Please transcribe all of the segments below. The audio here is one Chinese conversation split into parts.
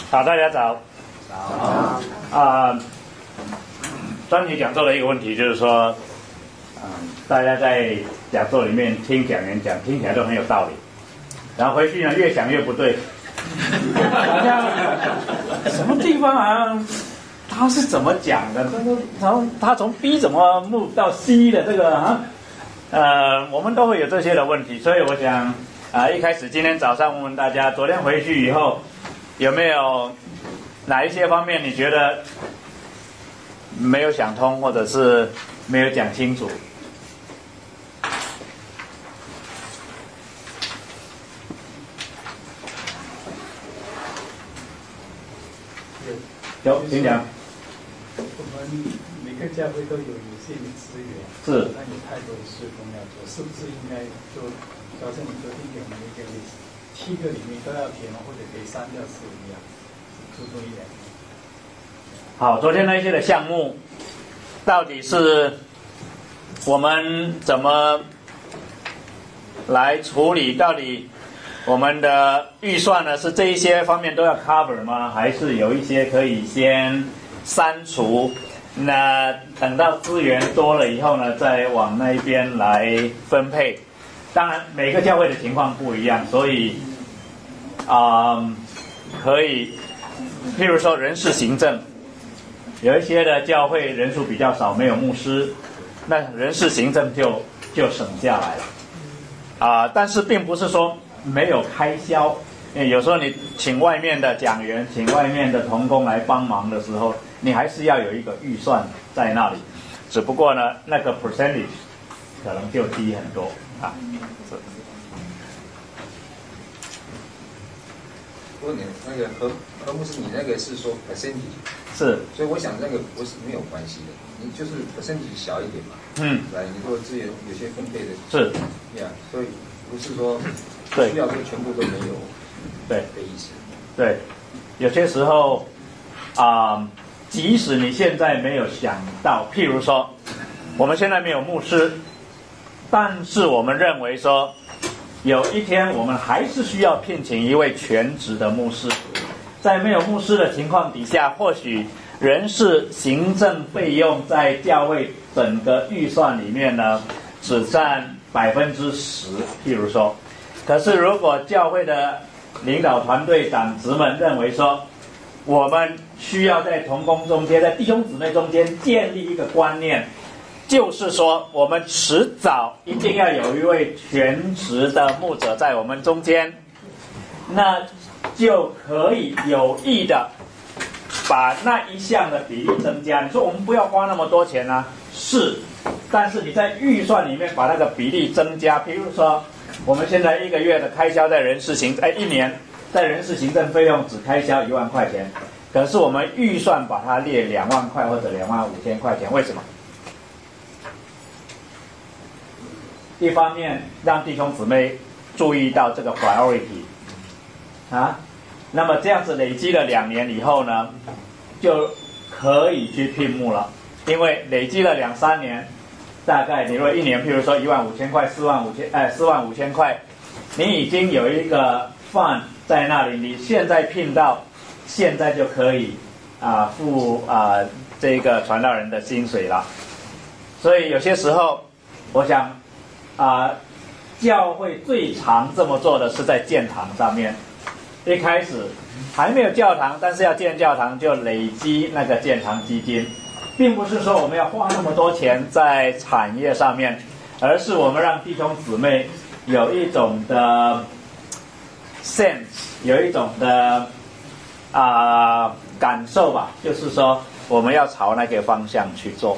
好，大家早。专题讲座的一个问题就是说，大家在讲座里面听讲员讲，听起来都很有道理，然后回去呢越想越不对，好像什么地方好像他是怎么讲的，然后他从 B 怎么 move 到 C 的这个我们都会有这些的问题，所以我想一开始今天早上问问大家，昨天回去以后有没有哪一些方面你觉得没有想通，或者是没有讲清楚？有，请讲。 我们每个教会都有限的资源， 是， 那有太多的事工要做，是不是应该说，假设你昨天给我们一个7个里面都要填，或者给3到4一样，注重一点。 好，昨天那些的项目，到底是我们怎么来处理？到底我们的预算呢，是这一些方面都要 cover 吗？还是有一些可以先删除？那等到资源多了以后呢，再往那一边来分配。当然，每个教会的情况不一样，所以可以，譬如说人事行政。有一些的教会人数比较少，没有牧师，那人事行政就省下来了，但是并不是说没有开销，因为有时候你请外面的讲员、请外面的同工来帮忙的时候，你还是要有一个预算在那里，只不过呢，那个 percentage 可能就低很多啊。 问你那个何牧师，你那个是说 percentage 是， 所以我想那个不是没有关系的，你就是 percentage 小一点嘛，来，你说资源有些分配的是， 所以不是说需要说全部都没有， 对的意思， 对，有些时候即使你现在没有想到，譬如说我们现在没有牧师，但是我们认为说有一天我们还是需要聘请一位全职的牧师，在没有牧师的情况底下，或许人事行政费用在教会整个预算里面呢只占10%，譬如说，可是如果教会的领导团队长职们认为说，我们需要在同工中间，在弟兄姊妹中间建立一个观念，就是说我们迟早一定要有一位全职的牧者在我们中间，那就可以有意的把那一项的比例增加。你说我们不要花那么多钱啊，是，但是你在预算里面把那个比例增加，比如说我们现在1个月的开销在人事行1年在人事行政费用只开销1万块钱，可是我们预算把它列2万块或者25000块钱，为什么？一方面让弟兄姊妹注意到这个 priority 那么这样子累积了2年以后呢，就可以去聘牧了，因为累积了2、3年，大概你如果1年，譬如说15000块、45000块，你已经有一个 fund 在那里，你现在聘到，现在就可以付这个传道人的薪水了。所以有些时候，我想教会最常这么做的是在建堂上面。一开始还没有教堂，但是要建教堂就累积那个建堂基金，并不是说我们要花那么多钱在产业上面，而是我们让弟兄姊妹有一种的 sense， 有一种的感受吧，就是说我们要朝那个方向去做。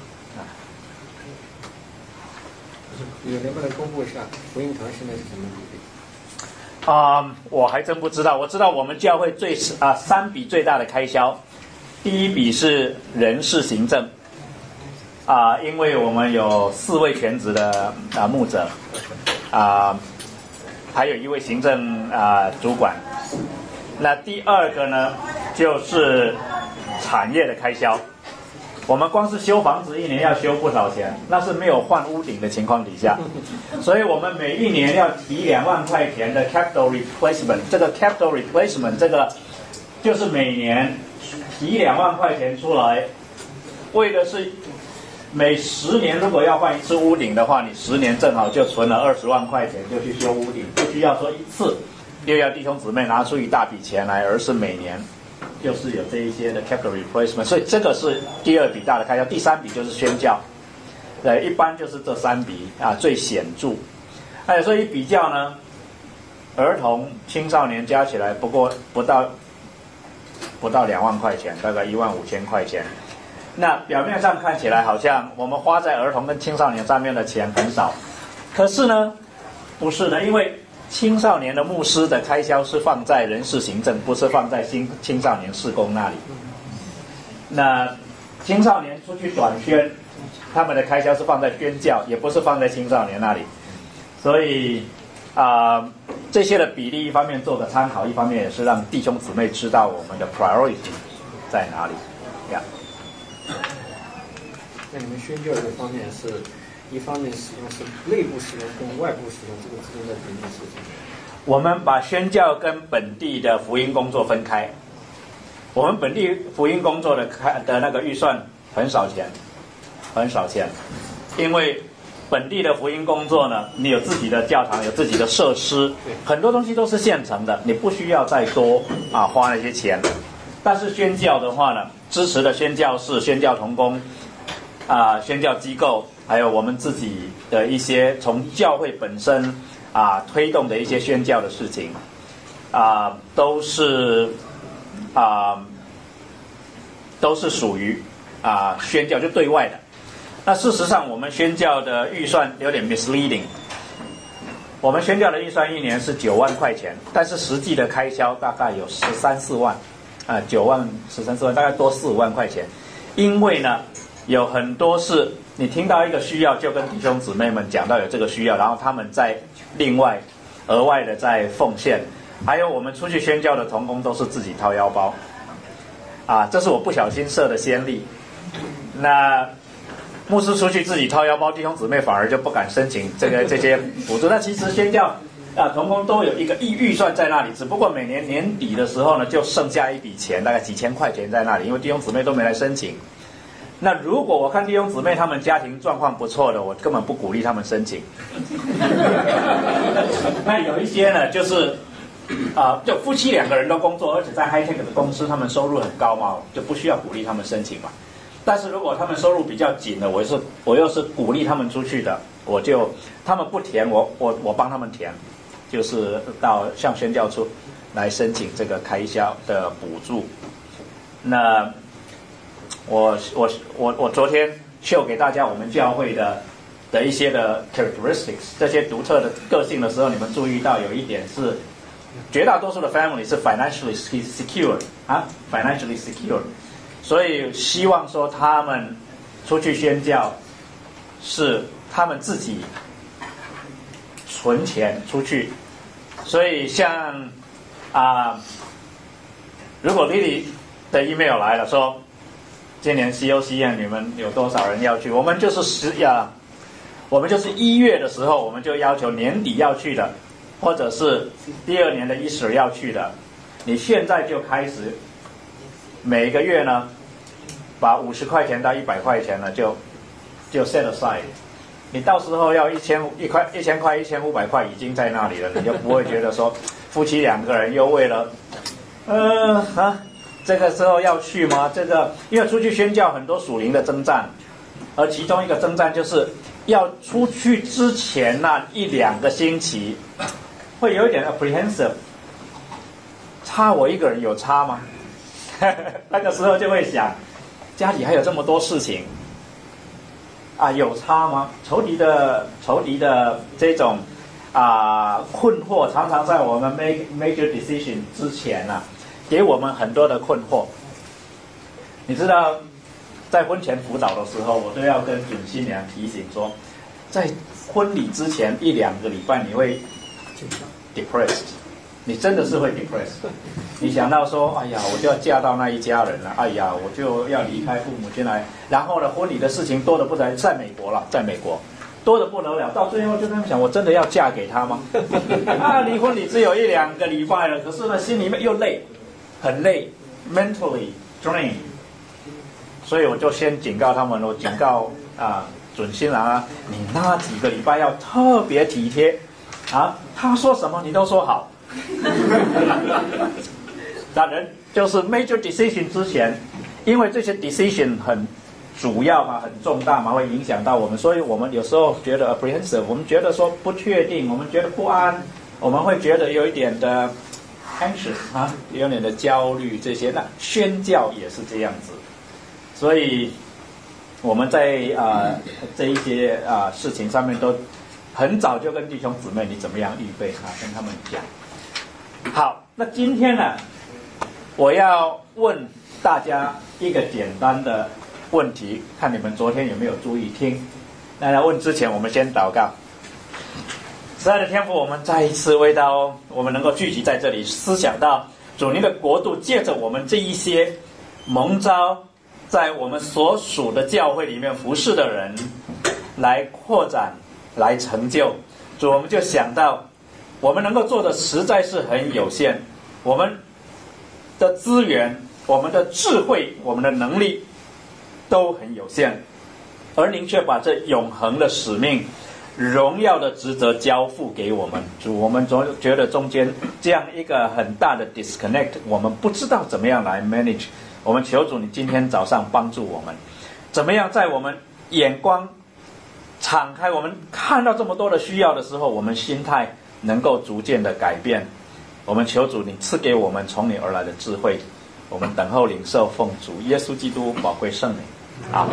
你能不能公布一下福音堂现在是什么比例？ 我还真不知道。我知道我们教会3笔最大的开销，第一笔是人事行政，因为我们有4位全职的牧者，还有1位行政主管。那第二个呢，就是产业的开销。我们光是修房子1年要修不少钱，那是没有换屋顶的情况底下，所以我们每1年要提2万块钱的 capital replacement。这个 capital replacement 就是每年提2万块钱出来，为的是每10年如果要换一次屋顶的话，你10年正好就存了20万块钱，就去修屋顶，不需要说一次又要弟兄姊妹拿出一大笔钱来，而是每年就是有这一些的 capital replacement， 所以这个是第2笔大的开销。第3笔就是宣教，一般就是这3笔最显著。所以比较呢，儿童、青少年加起来不到2万块钱，大概15000块钱。那表面上看起来好像我们花在儿童跟青少年上面的钱很少，可是呢，不是的，因为青少年的牧师的开销是放在人事行政，不是放在青少年事工那里。那青少年出去短宣，他们的开销是放在宣教，也不是放在青少年那里。所以这些的比例一方面做个参考，一方面也是让弟兄姊妹知道我们的 priority 在哪里。 那你们宣教这个方面是一方面使用是内部使用跟外部使用，这个之间的比例是什么？ 我们把宣教跟本地的福音工作分开。我们本地福音工作的那个预算很少钱，因为本地的福音工作呢，你有自己的教堂，有自己的设施，很多东西都是现成的，你不需要再多花那些钱。但是宣教的话呢，支持的宣教士、宣教同工宣教机构，还有我们自己的一些从教会本身推动的一些宣教的事情都是属于宣教，就对外的。那事实上我们宣教的预算有点 misleading， 我们宣教的预算1年是9万块钱，但是实际的开销大概有13、14万，9万、13、14万，大概多4、5万块钱。因为呢，有很多是你听到一个需要，就跟弟兄姊妹们讲到有这个需要，然后他们再另外额外的再奉献。还有我们出去宣教的同工都是自己掏腰包，这是我不小心设的先例。那牧师出去自己掏腰包，弟兄姊妹反而就不敢申请这些补助。那其实宣教同工都有一个预算在那里，只不过每年年底的时候呢，就剩下一笔钱，大概几千块钱在那里，因为弟兄姊妹都没来申请。那如果我看弟兄姊妹他们家庭状况不错的，我根本不鼓励他们申请。那有一些呢，就是就夫妻2个人都工作，而且在 high tech 的公司，他们收入很高嘛，就不需要鼓励他们申请嘛。但是如果他们收入比较紧的，我又是鼓励他们出去的，他们不填，我帮他们填，就是向宣教处来申请这个开销的补助。那我昨天秀给大家我们教会的一些的 characteristics， 这些独特的个性的时候，你们注意到有一点是，绝大多数的 family 是 financially secure financially secure， 所以希望说他们出去宣教是他们自己存钱出去。所以像如果 Lily 的 email 来了说今年 COCN 你们有多少人要去，我们就是1月的时候我们就要求年底要去的，或者是第2年的Easter要去的，你现在就开始每个月呢把50块钱到100块钱呢就 set aside， 你到时候要1000块、1500块已经在那里了，你就不会觉得说夫妻2个人又为了这个时候要去吗？因为出去宣教很多属灵的征战，而其中一个征战就是要出去之前那1-2个星期会有一点 apprehensive， 差我一个人有差吗？那个时候就会想，家里还有这么多事情有差吗？仇敌的这种困惑常常在我们 major decision 之前给我们很多的困惑。你知道在婚前辅导的时候，我都要跟准新娘提醒说，在婚礼之前1-2个礼拜你会 depressed， 你真的是会 depressed。 你想到说哎呀我就要嫁到那一家人了，哎呀我就要离开父母亲来，然后呢婚礼的事情多的不得了，在美国多的不得了，到最后就跟他们讲，我真的要嫁给他吗？离婚礼只有1-2个礼拜了，可是呢心里面又累，很累， mentally drained， 所以我就先警告他们，我警告准新郎啊，你那几个礼拜要特别体贴啊，他说什么你都说好。那人就是 major decision 之前，因为这些 decision 很主要嘛，很重大嘛，会影响到我们，所以我们有时候觉得 apprehensive， 我们觉得说不确定，我们觉得不安，我们会觉得有一点的 anxious 啊，有点的焦虑这些。那宣教也是这样子，所以我们在这一些事情上面都很早就跟弟兄姊妹你怎么样预备跟他们讲。好，那今天呢，我要问大家一个简单的问题，看你们昨天有没有注意听。那在问之前，我们先祷告。慈爱的天父，我们再一次为到我们能够聚集在这里，思想到主您的国度，借着我们这一些蒙召在我们所属的教会里面服侍的人，来扩展，来成就。主，我们就想到我们能够做的实在是很有限，我们的资源、我们的智慧、我们的能力都很有限，而您却把这永恒的使命、荣耀的职责交付给我们。主，我们总觉得中间这样一个很大的 disconnect， 我们不知道怎么样来 manage。我们求主，你今天早上帮助我们，怎么样在我们眼光敞开，我们看到这么多的需要的时候，我们心态能够逐渐的改变。我们求主，你赐给我们从你而来的智慧。我们等候领受，奉主耶稣基督宝贵圣名。好。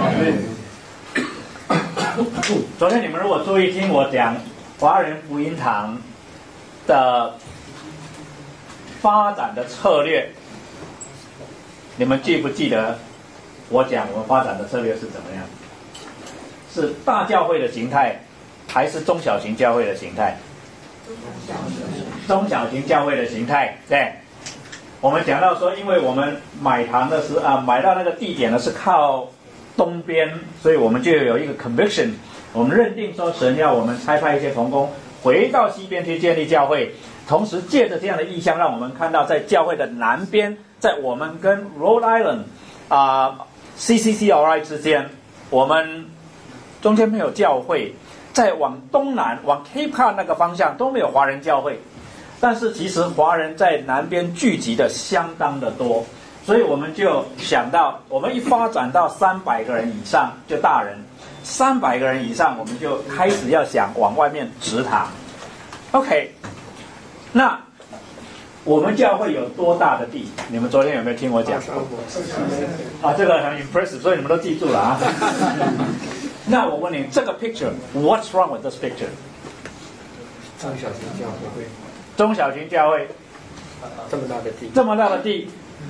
昨天你们如果注意听我讲华人福音堂的发展的策略，你们记不记得我讲我们发展的策略是怎么样？是大教会的形态，还是中小型教会的形态？中小型教会的形态，对。我们讲到说，因为我们买堂的时候买到那个地点呢是靠东边，所以我们就有一个 conviction， 我们认定说神要我们差派一些同工回到西边去建立教会，同时借着这样的意象，让我们看到在教会的南边，在我们跟 Rhode Island CCCRI 之间，我们中间没有教会，在往东南往 Cape Cod 那个方向都没有华人教会，但是其实华人在南边聚集的相当的多，所以我们就想到，我们一发展到300个人以上，就大人300个人以上，我们就开始要想往外面植堂。OK， 那我们教会有多大的地？你们昨天有没有听我讲？这个很 impressive， 所以你们都记住了啊。那我问你，这个 picture，what's wrong with this picture？ 中小型教会。 中小型教会， 这么大的地， 这么大的地。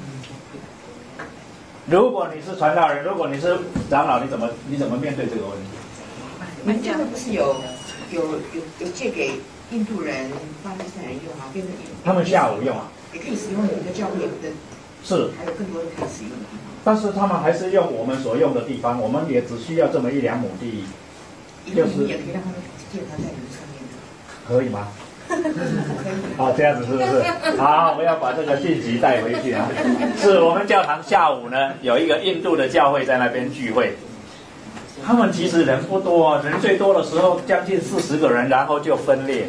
如果你是传道人，如果你是长老，你怎么面对这个问题？ 你们教会不是有借给印度人、巴勒斯坦人用吗？变成他们下午用啊， 也可以使用你们的教会的， 是， 还有更多人可以使用的地方。 但是他们还是用我们所用的地方，我们也只需要这么1-2亩地， 就是也可以让他们建堂在你们上面的， 可以吗？好，这样子是不是？好，我们要把这个信息带回去啊。是我们教堂下午呢有一个印度的教会在那边聚会，他们其实人不多，人最多的时候将近40个人，然后就分裂，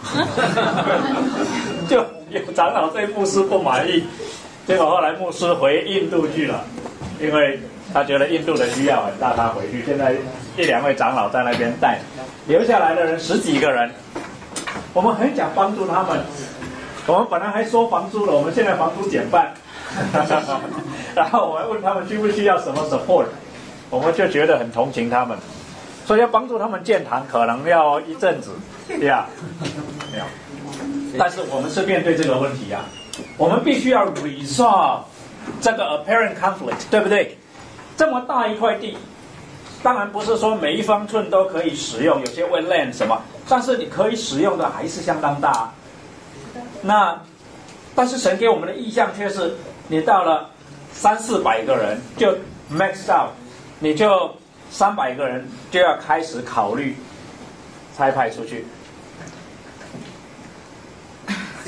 就有长老对牧师不满意，结果后来牧师回印度去了，因为他觉得印度的需要很大，他回去。现在1-2位长老在那边带，留下来的人10几个人。我们很想帮助他们，我们本来还收房租了，我们现在房租减半，然后我们问他们需不需要什么 support， 我们就觉得很同情他们，所以要帮助他们建堂可能要一阵子，对呀，没有。但是我们是面对这个问题啊，我们必须要 resolve 这个 apparent conflict， 对不对？这么大一块地，当然不是说每一方寸都可以使用，有些 wetland 什么，但是你可以使用的还是相当大。那但是神给我们的意向却是，你到了300-400个人就 max out， 你就300个人就要开始考虑差派出去。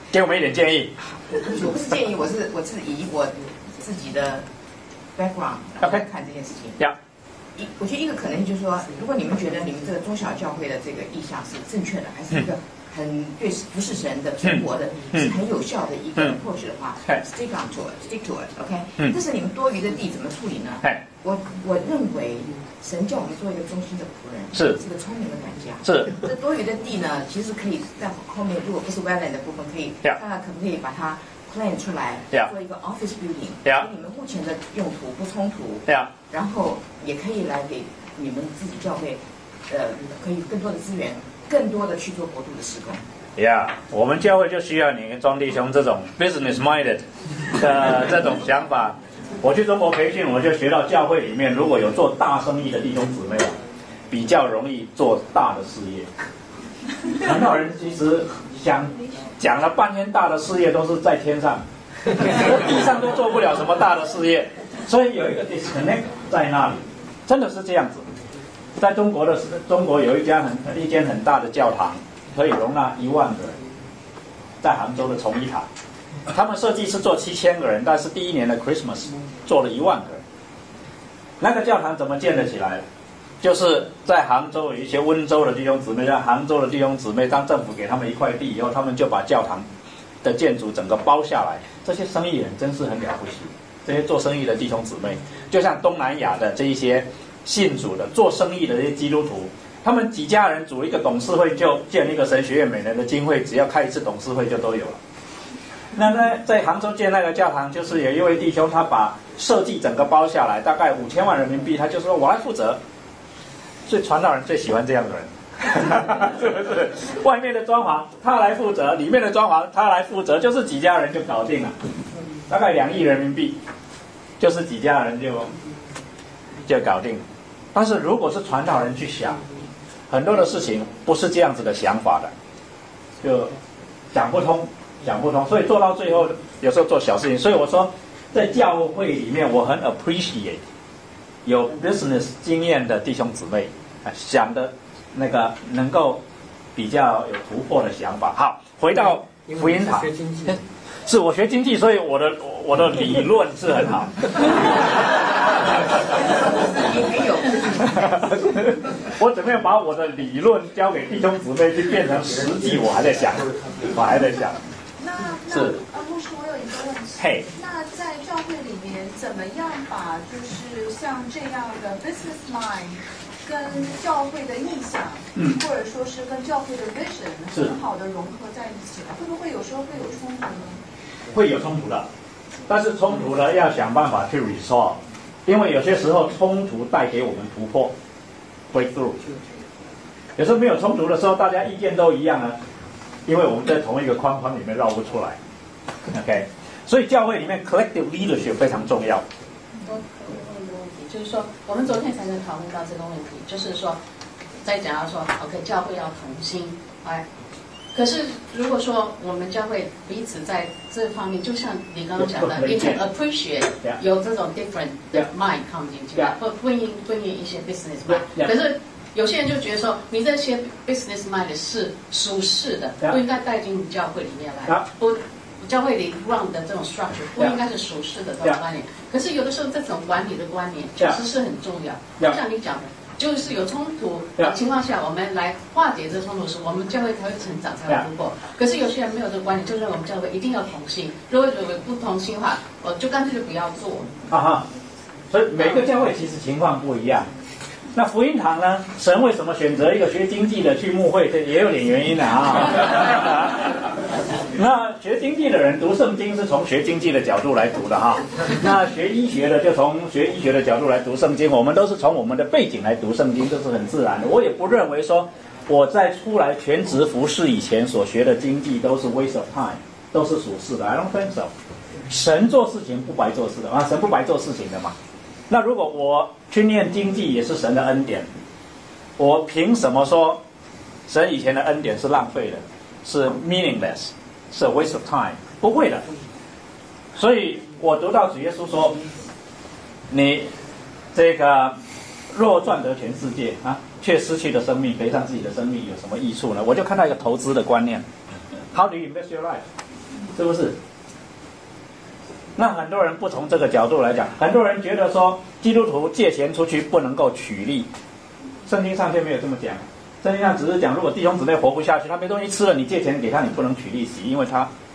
给我们一点建议。 我不是建议，我是以我自己的 background 来看这件事情。我觉得一个可能就是说，如果你们觉得你们这个中小教会的这个意向是正确的，还是一个很对服侍神的存活的，是很有效的一个 approach 的话，stick to it，OK？但是你们多余的地怎么处理呢？我认为神叫我们做一个忠心的仆人，是个聪明的管家。是这多余的地呢，其实可以在后面，如果不是 wetland 的部分，可以看看可不可以把它 plan 出来，做一个 office building， 跟你们目前的用途不冲突。然后也可以来给你们自己教会，可以更多的资源，更多的去做国度的事工。 我们教会就需要你跟庄弟兄这种 business minded 的这种想法。我去中国培训，我就学到教会里面如果有做大生意的弟兄姊妹，比较容易做大的事业。传道人其实讲了半天大的事业都是在天上，地上都做不了什么大的事业。所以有一个 disconnect 在那里，真的是这样子。在中国有一间很大的教堂，可以容纳1万个人，在杭州的崇义堂，他们设计是做7000个人，但是第一年的 Christmas 做了1万个人。那个教堂怎么建得起来？就是在杭州有一些温州的弟兄姊妹，让杭州的弟兄姊妹，当政府给他们一块地以后，他们就把教堂的建筑整个包下来。这些生意人真是很了不起。这些做生意的弟兄姊妹，就像东南亚的这一些信主的做生意的这些基督徒，他们几家人组一个董事会，就建一个神学院每年的经费，只要开一次董事会就都有了。那在杭州建那个教堂，就是有一位弟兄，他把设计整个包下来，大概5000万人民币，他就说我来负责。所以传道人最喜欢这样的人，是不是？外面的装潢他来负责，里面的装潢他来负责，就是几家人就搞定了。大概2亿人民币，就是几家人就搞定。但是如果是传道人去想，很多的事情不是这样子的想法的，就想不通。所以做到最后，有时候做小事情。所以我说，在教会里面，我很 appreciate 有 business 经验的弟兄姊妹，想的那个能够比较有突破的想法。好，回到福音堂。是我学经济，所以我的理论是很好。我怎么样把我的理论交给弟兄姊妹，去变成实际？我还在想。 那牧师，我有一个问题。 嘿。 那在教会里面，怎么样把就是像这样的 business mind 跟教会的意向，或者说是跟教会的 vision 很好的融合在一起了？会不会有时候会有冲突呢？ 会有冲突的，但是冲突呢要想办法去 resolve， 因为有些时候冲突带给我们突破 breakthrough。有时候没有冲突的时候，大家意见都一样啊，因为我们在同一个框框里面绕不出来。OK， 所以教会里面 collective leadership 非常重要。 我问一个问题，就是说我们昨天才能讨论到这个问题，就是说在讲到说 OK 教会要同心，可是如果说我们教会彼此在这方面，就像你刚刚讲的 ，you can appreciate 有这种 different mind 放进去，不应一些 business mind， 可是有些人就觉得说，你这些 business mind 是属世的，不应该带进教会里面来，不。教会里 run 的这种 structure 不应该是属世的这种观念，可是有的时候这种管理的观念确实是很重要。就像你讲的，就是有冲突的情况下，我们来化解这冲突时，我们教会才会成长，才会突破。可是有些人没有这个观念，就认为我们教会一定要同心，如果有不同心的话，我就干脆就不要做。 所以每个教会其实情况不一样。那福音堂呢？神为什么选择一个学经济的去牧会？这也有点原因的啊。那学经济的人读圣经是从学经济的角度来读的哈。那学医学的就从学医学的角度来读圣经。我们都是从我们的背景来读圣经，这是很自然的。我也不认为说我在出来全职服侍以前所学的经济都是 waste of time， 都是属世的。I don't think so。神做事情不白做事的啊，神不白做事情的嘛。那如果我去念经济也是神的恩典，我凭什么说神以前的恩典是浪费的，是 meaningless， 是 waste of time？ 不会的。所以我读到主耶稣说，你这个若赚得全世界啊，却失去了生命，赔上自己的生命，有什么益处呢？我就看到一个投资的观念 ，How do you invest your life？ 是不是？那很多人不从这个角度来讲，很多人觉得说基督徒借钱出去不能够取利，圣经上却没有这么讲。圣经上只是讲，如果弟兄姊妹活不下去，他没东西吃了，你借钱给他，你不能取利息，因为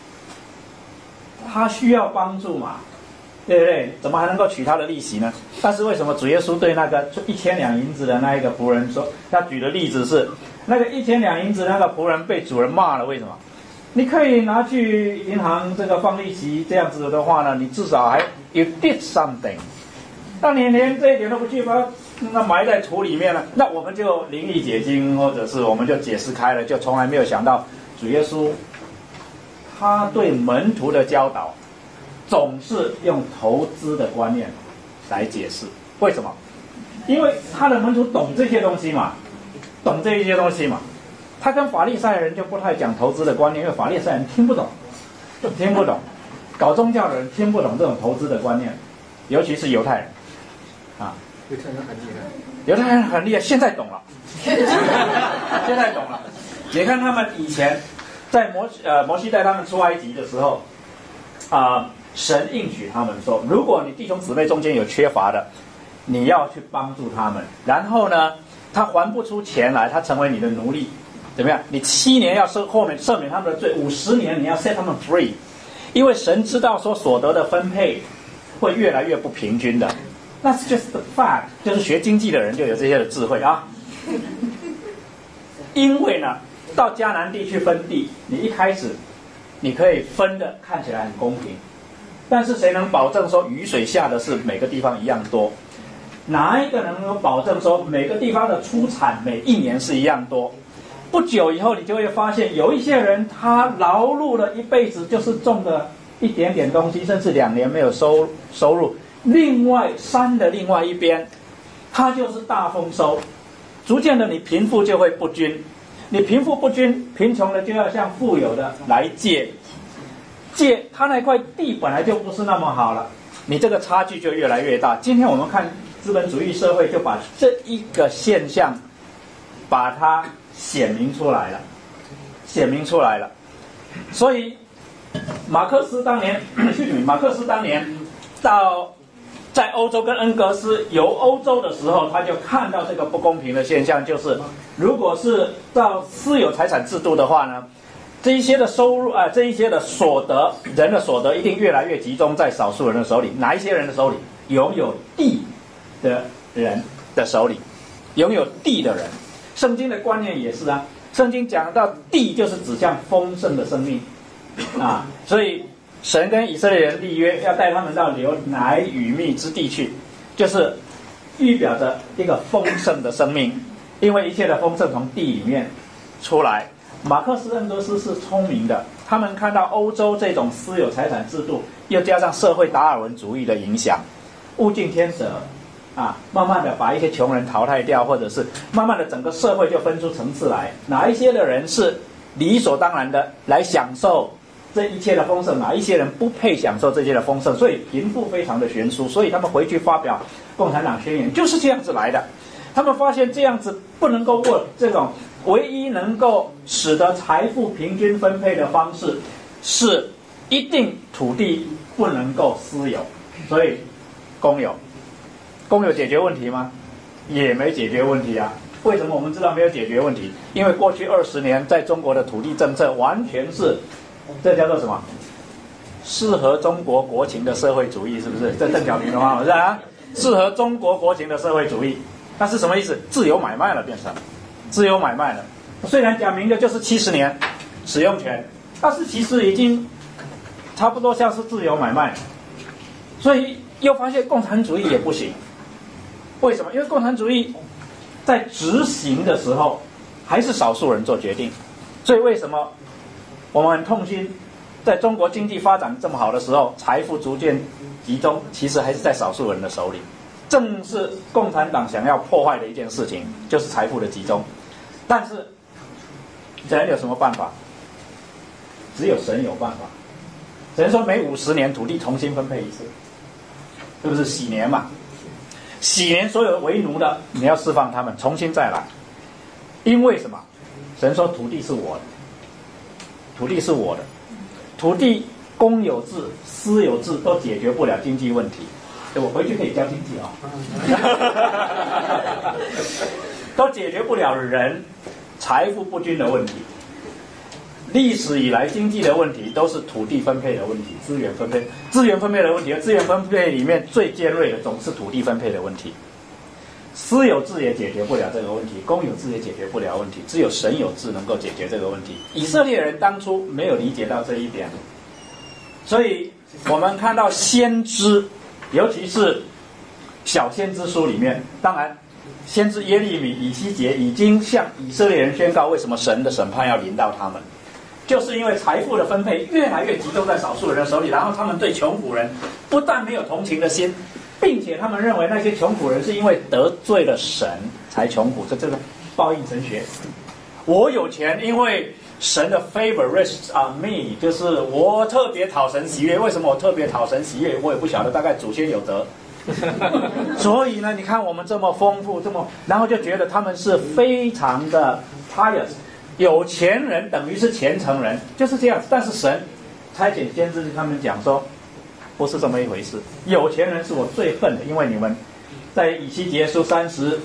他需要帮助嘛，对不对？怎么还能够取他的利息呢？但是为什么主耶稣对那个1000两银子的那一个仆人说，他举的例子是那个1000两银子那个仆人被主人骂了，为什么？你可以拿去银行这个放利息，这样子的话呢，你至少还 you did something。当你连这一点都不去，把它埋在土里面了，那我们就灵意解经，或者是我们就解释开了，就从来没有想到主耶稣他对门徒的教导总是用投资的观念来解释。为什么？因为他的门徒懂这些东西嘛，懂这些东西嘛。他跟法利赛人就不太讲投资的观念，因为法利赛人听不懂，搞宗教的人听不懂这种投资的观念，尤其是犹太人啊。 犹太人很厉害， 犹太人很厉害，现在懂了，现在懂了。你看他们以前在摩西带他们出埃及的时候，神应许他们说，如果你弟兄姊妹中间有缺乏的，你要去帮助他们，然后呢，他还不出钱来，他成为你的奴隶。怎么样？你7年要后面赦免他们的罪，50年你要 set 他们 free， 因为神知道说所得的分配会越来越不平均的。那是 just the fact， 就是学经济的人就有这些的智慧啊。因为呢，到迦南地去分地，你一开始你可以分的看起来很公平，但是谁能保证说雨水下的是每个地方一样多？哪一个能够保证说每个地方的出产每一年是一样多？不久以后，你就会发现，有一些人他劳碌了一辈子，就是种的一点点东西，甚至2年没有收入。另外山的另外一边，他就是大丰收。逐渐的，你贫富就会不均。你贫富不均，贫穷的就要向富有的来借他那块地本来就不是那么好了，你这个差距就越来越大。今天我们看资本主义社会，就把这一个现象，把它显明出来了。所以马克思当年到在欧洲跟恩格斯游欧洲的时候，他就看到这个不公平的现象，就是如果是照私有财产制度的话呢，这一些的收入这一些的所得，人的所得一定越来越集中在少数人的手里。哪一些人的手里？拥有地的人的手里，拥有地的人。圣经的观念也是啊，圣经讲到地就是指向丰盛的生命啊，所以神跟以色列人立约，要带他们到流奶与蜜之地去，就是预表着一个丰盛的生命，因为一切的丰盛从地里面出来。马克思恩格斯是聪明的，他们看到欧洲这种私有财产制度，又加上社会达尔文主义的影响，物竞天择慢慢的把一些穷人淘汰掉，或者是慢慢的整个社会就分出层次来，哪一些的人是理所当然的来享受这一切的丰盛，哪一些人不配享受这些的丰盛，所以贫富非常的悬殊。所以他们回去发表共产党宣言就是这样子来的。他们发现这样子不能够work，这种唯一能够使得财富平均分配的方式是一定土地不能够私有，所以公有解决问题吗？也没解决问题啊。为什么我们知道没有解决问题？因为过去20年在中国的土地政策完全是，这叫做什么？适合中国国情的社会主义，是不是？这邓小平的话是啊，适合中国国情的社会主义。那是什么意思？自由买卖了，变成自由买卖了。虽然讲明的就是70年使用权，但是其实已经差不多像是自由买卖。所以又发现共产主义也不行。为什么？因为共产主义在执行的时候还是少数人做决定。所以为什么我们很痛心，在中国经济发展这么好的时候，财富逐渐集中，其实还是在少数人的手里。正是共产党想要破坏的一件事情，就是财富的集中。但是人有什么办法？只有神有办法。神说每50年土地重新分配一次，是不是洗年嘛？洗年所有为奴的，你要释放他们，重新再来。因为什么？神说土地是我的，土地是我的。 土地公有制、私有制都解决不了经济问题。我回去可以教经济啊，都解决不了人财富不均的问题。历史以来经济的问题都是土地分配的问题，资源分配的问题，而资源分配里面最尖锐的总是土地分配的问题。私有制也解决不了这个问题，公有制也解决不了问题，只有神有制能够解决这个问题。以色列人当初没有理解到这一点，所以我们看到先知，尤其是小先知书里面，当然先知耶利米、以西结已经向以色列人宣告，为什么神的审判要临到他们，就是因为财富的分配越来越集中在少数人的手里，然后他们对穷苦人不但没有同情的心，并且他们认为那些穷苦人是因为得罪了神才穷苦，这个报应神学。我有钱，因为神的 favor rests on me， 就是我特别讨神喜悦。为什么我特别讨神喜悦？我也不晓得，大概祖先有德。所以呢，你看我们这么丰富，然后就觉得他们是非常的 pious， 有钱人等于是虔诚人，就是这样。但是神差遣先知他们讲说，不是这么一回事。有钱人是我最恨的，因为你们在以西结书34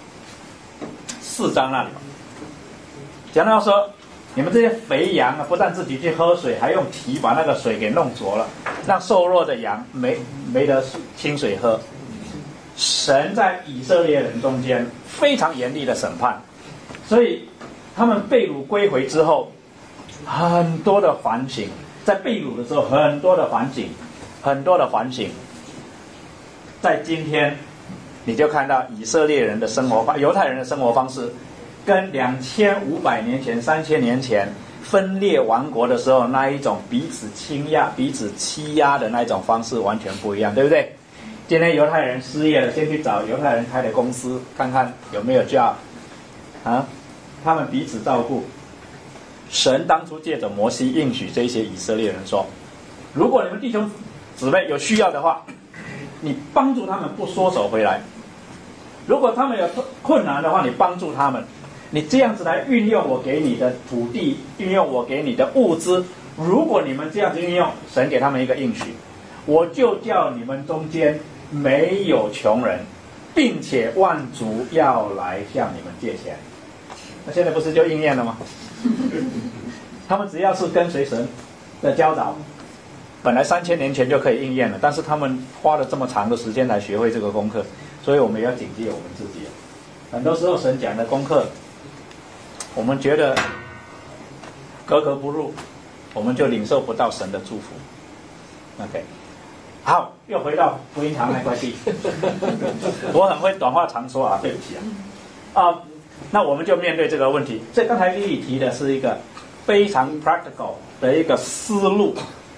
章那里讲到说，你们这些肥羊啊，不但自己去喝水，还用蹄把那个水给弄浊了，让瘦弱的羊没得清水喝。神在以色列人中间非常严厉的审判，所以他们被掳归回之后，很多的反省，在被掳的时候很多的反省。在今天你就看到以色列人的生活犹太人的生活方式跟2500年前、3000年前分裂王国的时候那一种彼此倾轧、彼此欺压的那一种方式完全不一样，对不对？今天犹太人失业了，先去找犹太人开的公司，看看有没有 job 啊，他们彼此照顾。神当初借着摩西应许这些以色列人说，如果你们弟兄姊妹有需要的话，你帮助他们，不缩手回来。如果他们有困难的话，你帮助他们，你这样子来运用我给你的土地，运用我给你的物资。如果你们这样子运用，神给他们一个应许，我就叫你们中间没有穷人，并且万族要来向你们借钱。那现在不是就应验了吗？他们只要是跟随神的教导，本来3000年前就可以应验了，但是他们花了这么长的时间来学会这个功课，所以我们也要警惕我们自己。很多时候神讲的功课，我们觉得格格不入，我们就领受不到神的祝福。OK， 好，又回到福音堂那块地。我很会短话长说啊，对不起啊。那我们就面对这个问题。所以刚才Lily提的是一个非常 practical 的一个思路，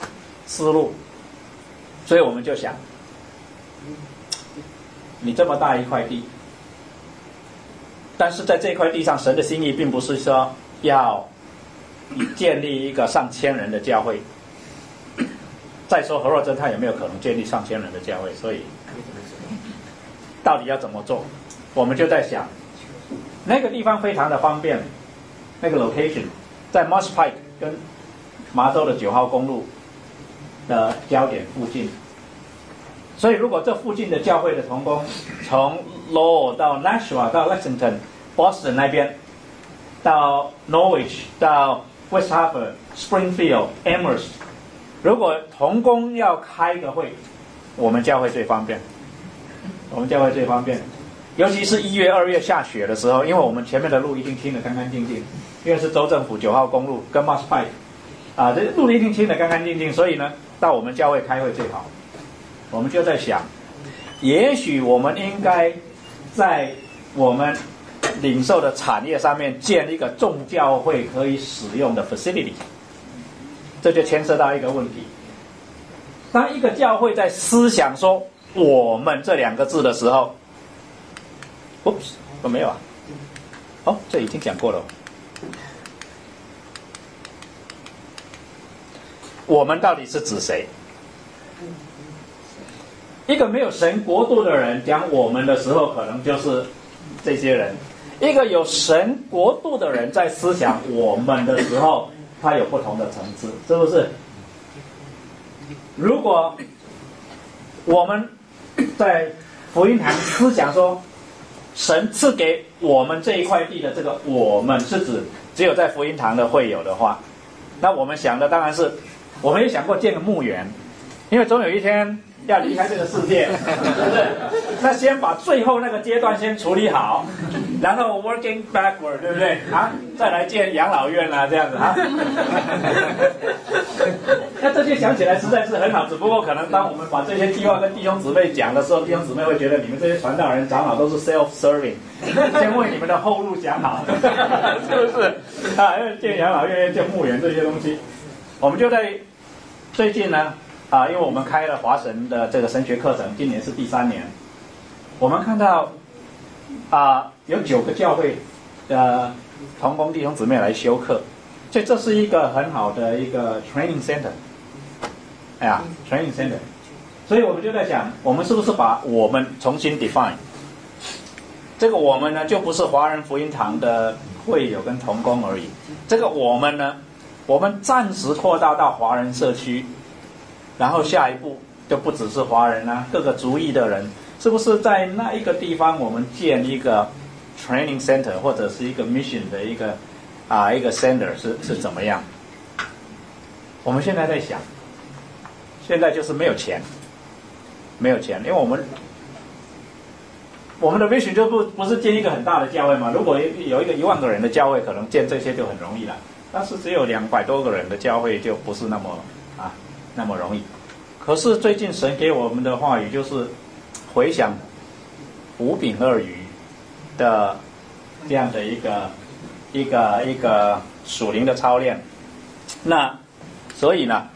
所以我们就想，你这么大一块地，但是在这块地上，神的心意并不是说要你建立一个上千人的教会。再说何若珍他有没有可能建立上千人的教会？所以到底要怎么做？我们就在想，那个地方非常的方便，那个 location 在 Moss Pike 跟麻州的9号公路的交点附近，所以如果这附近的教会的同工从 Lowell 到 Nashua 到 Lexington、Boston 那边，到 Norwich 到 West Hartford、Springfield、Amherst， 如果同工要开个会，我们教会最方便，尤其是1月、2月下雪的时候，因为我们前面的路一定清得干干净净，因为是州政府9号公路跟 Moss Pike 啊，这路一定清得干干净净，所以呢，到我们教会开会最好。我们就在想，也许我们应该在我们领受的产业上面建一个众教会可以使用的 facility， 这就牵涉到一个问题。当一个教会在思想说我们这2个字的时候，oops， 我没有啊，哦，这已经讲过了。我们到底是指谁？一个没有神国度的人讲我们的时候，可能就是这些人；一个有神国度的人在思想我们的时候，他有不同的层次，是不是？ 如果我们在福音堂思想说，神赐给我们这一块地的这个我们是指只有在福音堂的会友的话，那我们想的当然是，我们也想过建个墓园，因为总有一天要离开这个世界，是不是？那先把最后那个阶段先处理好，然后 working backward， 对不对？啊，再来建养老院啊，这样子啊。那这些想起来实在是很好，只不过可能当我们把这些计划跟弟兄姊妹讲的时候，弟兄姊妹会觉得你们这些传道人长老都是 self-serving， 先为你们的后路想好，是不是？啊，要建养老院、建墓园这些东西，我们就在最近呢。因为我们开了华神的这个神学课程，今年是第3年，我们看到有9个教会的同工弟兄姊妹来修课，所以这是一个很好的一个 training center， training center， 所以我们就在想，我们是不是把我们重新 define， 这个我们呢就不是华人福音堂的会友跟同工而已，这个我们呢，我们暂时扩大到华人社区。然后下一步就不只是华人啦，各个族裔的人，是不是在那一个地方我们建一个 training center 或者是一个 mission 的一个center 是怎么样？我们现在在想，现在就是没有钱，因为我们的 vision 就不是建一个很大的教会嘛。如果有一个1万个人的教会，可能建这些就很容易了。但是只有200多个人的教会就不是那么容易。可是最近神给我们的话语就是回想5饼2鱼的这样的一个属灵的操练。那所以呢，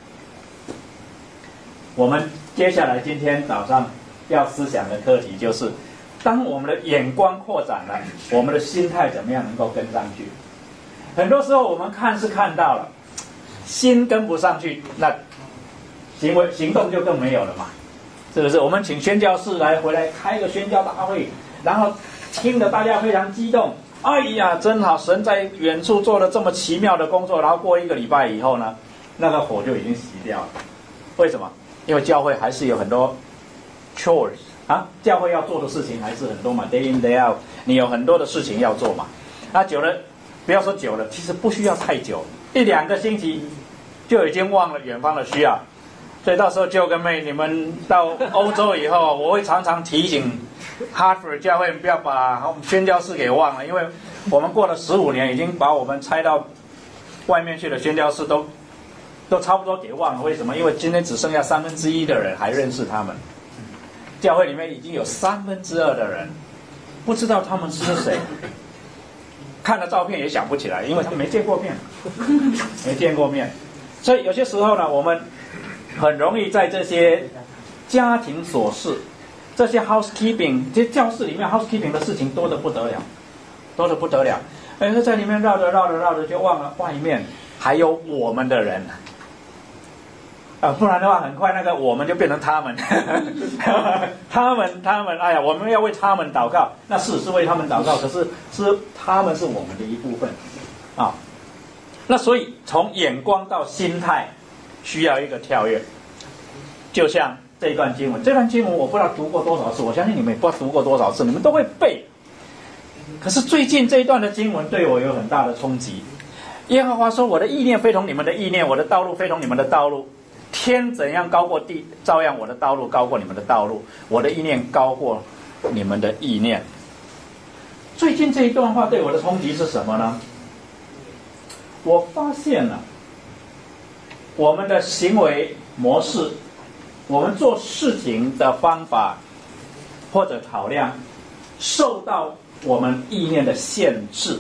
我们接下来今天早上要思想的课题就是，当我们的眼光扩展了，我们的心态怎么样能够跟上去？很多时候我们看是看到了，心跟不上去，那行动就更没有了嘛，是不是？我们请宣教士回来开个宣教大会，然后听得大家非常激动，哎呀，真好，神在远处做了这么奇妙的工作，然后过1个礼拜以后呢，那个火就已经熄掉了。为什么？因为教会还是有很多 chores 教会要做的事情还是很多嘛 ，day in day out， 你有很多的事情要做嘛。久了，不要说久了，其实不需要太久，1-2个星期就已经忘了远方的需要。所以到时候就跟妹，你们到欧洲以后，我会常常提醒哈佛教会不要把我们宣教士给忘了，因为我们过了15年，已经把我们拆到外面去的宣教士都差不多给忘了。为什么？因为今天只剩下1/3的人还认识他们，教会里面已经有2/3的人不知道他们是谁，看了照片也想不起来，因为他们没见过面，所以有些时候呢，我们很容易在这些家庭琐事、这些 housekeeping， 这教室里面 housekeeping 的事情多得不得了，在里面绕着就忘了外面还有我们的人，不然的话很快那个我们就变成他们，他们，哎呀，我们要为他们祷告，那是为他们祷告，可是他们是我们的一部分啊。那所以从眼光到心态需要一个跳跃，就像这段经文我不知道读过多少次，我相信你们也不知道读过多少次，你们都会背。可是最近这一段的经文对我有很大的冲击。耶和华说：“我的意念非同你们的意念，我的道路非同你们的道路。天怎样高过地，照样我的道路高过你们的道路，我的意念高过你们的意念。”最近这一段话对我的冲击是什么呢？我发现了我们的行为模式，我们做事情的方法或者考量，受到我们意念的限制。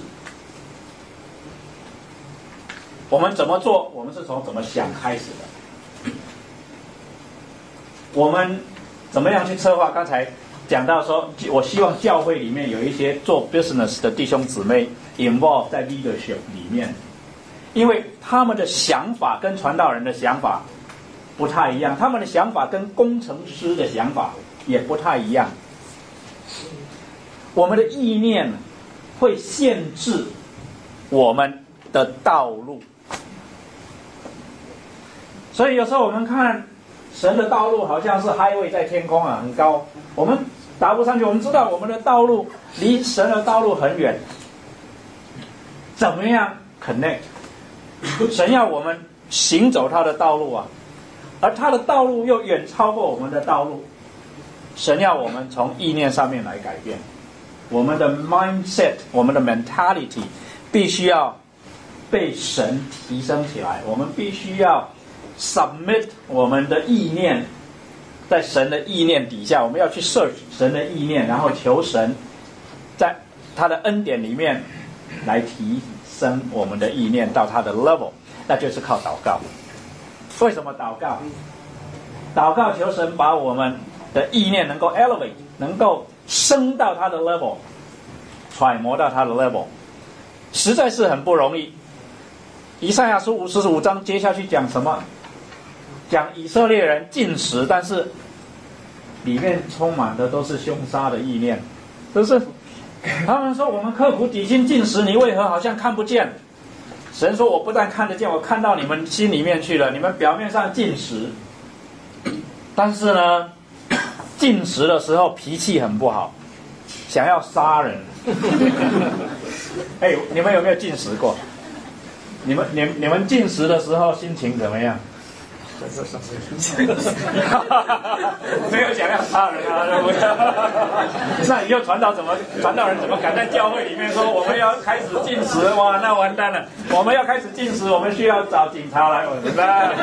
我们怎么做，我们是从怎么想开始的。我们怎么样去策划？刚才讲到说，我希望教会里面有一些做 business 的弟兄姊妹 involve 在 leadership 里面，因为他们的想法跟传道人的想法不太一样，他们的想法跟工程师的想法也不太一样。我们的意念会限制我们的道路，所以有时候我们看神的道路好像是 highway 在天空啊，很高，我们达不上去。我们知道我们的道路离神的道路很远，怎么样 connect？ 神要我们行走他的道路啊，而他的道路又远超过我们的道路。神要我们从意念上面来改变，我们的 mindset， 我们的 mentality 必须要被神提升起来。我们必须要 submit 我们的意念，在神的意念底下，我们要去 search 神的意念，然后求神在他的恩典里面来提升我们的意念到他的 level， 那就是靠祷告。为什么祷告？祷告求神把我们的意念能够 elevate， 能够升到他的 level， 揣摩到他的 level， 实在是很不容易。以赛亚书55章接下去讲什么？讲以色列人禁食，但是里面充满的都是凶杀的意念，是不是？他们说我们刻苦己心禁食，你为何好像看不见？神说我不但看得见，我看到你们心里面去了。你们表面上禁食，但是呢禁食的时候脾气很不好，想要杀人。哎，你们有没有禁食过？你们禁食的时候心情怎么样？没有想要杀人啊，对不对？那以后传道人怎么敢在教会里面说我们要开始禁食？哇，那完蛋了！我们要开始禁食，我们需要找警察来，对不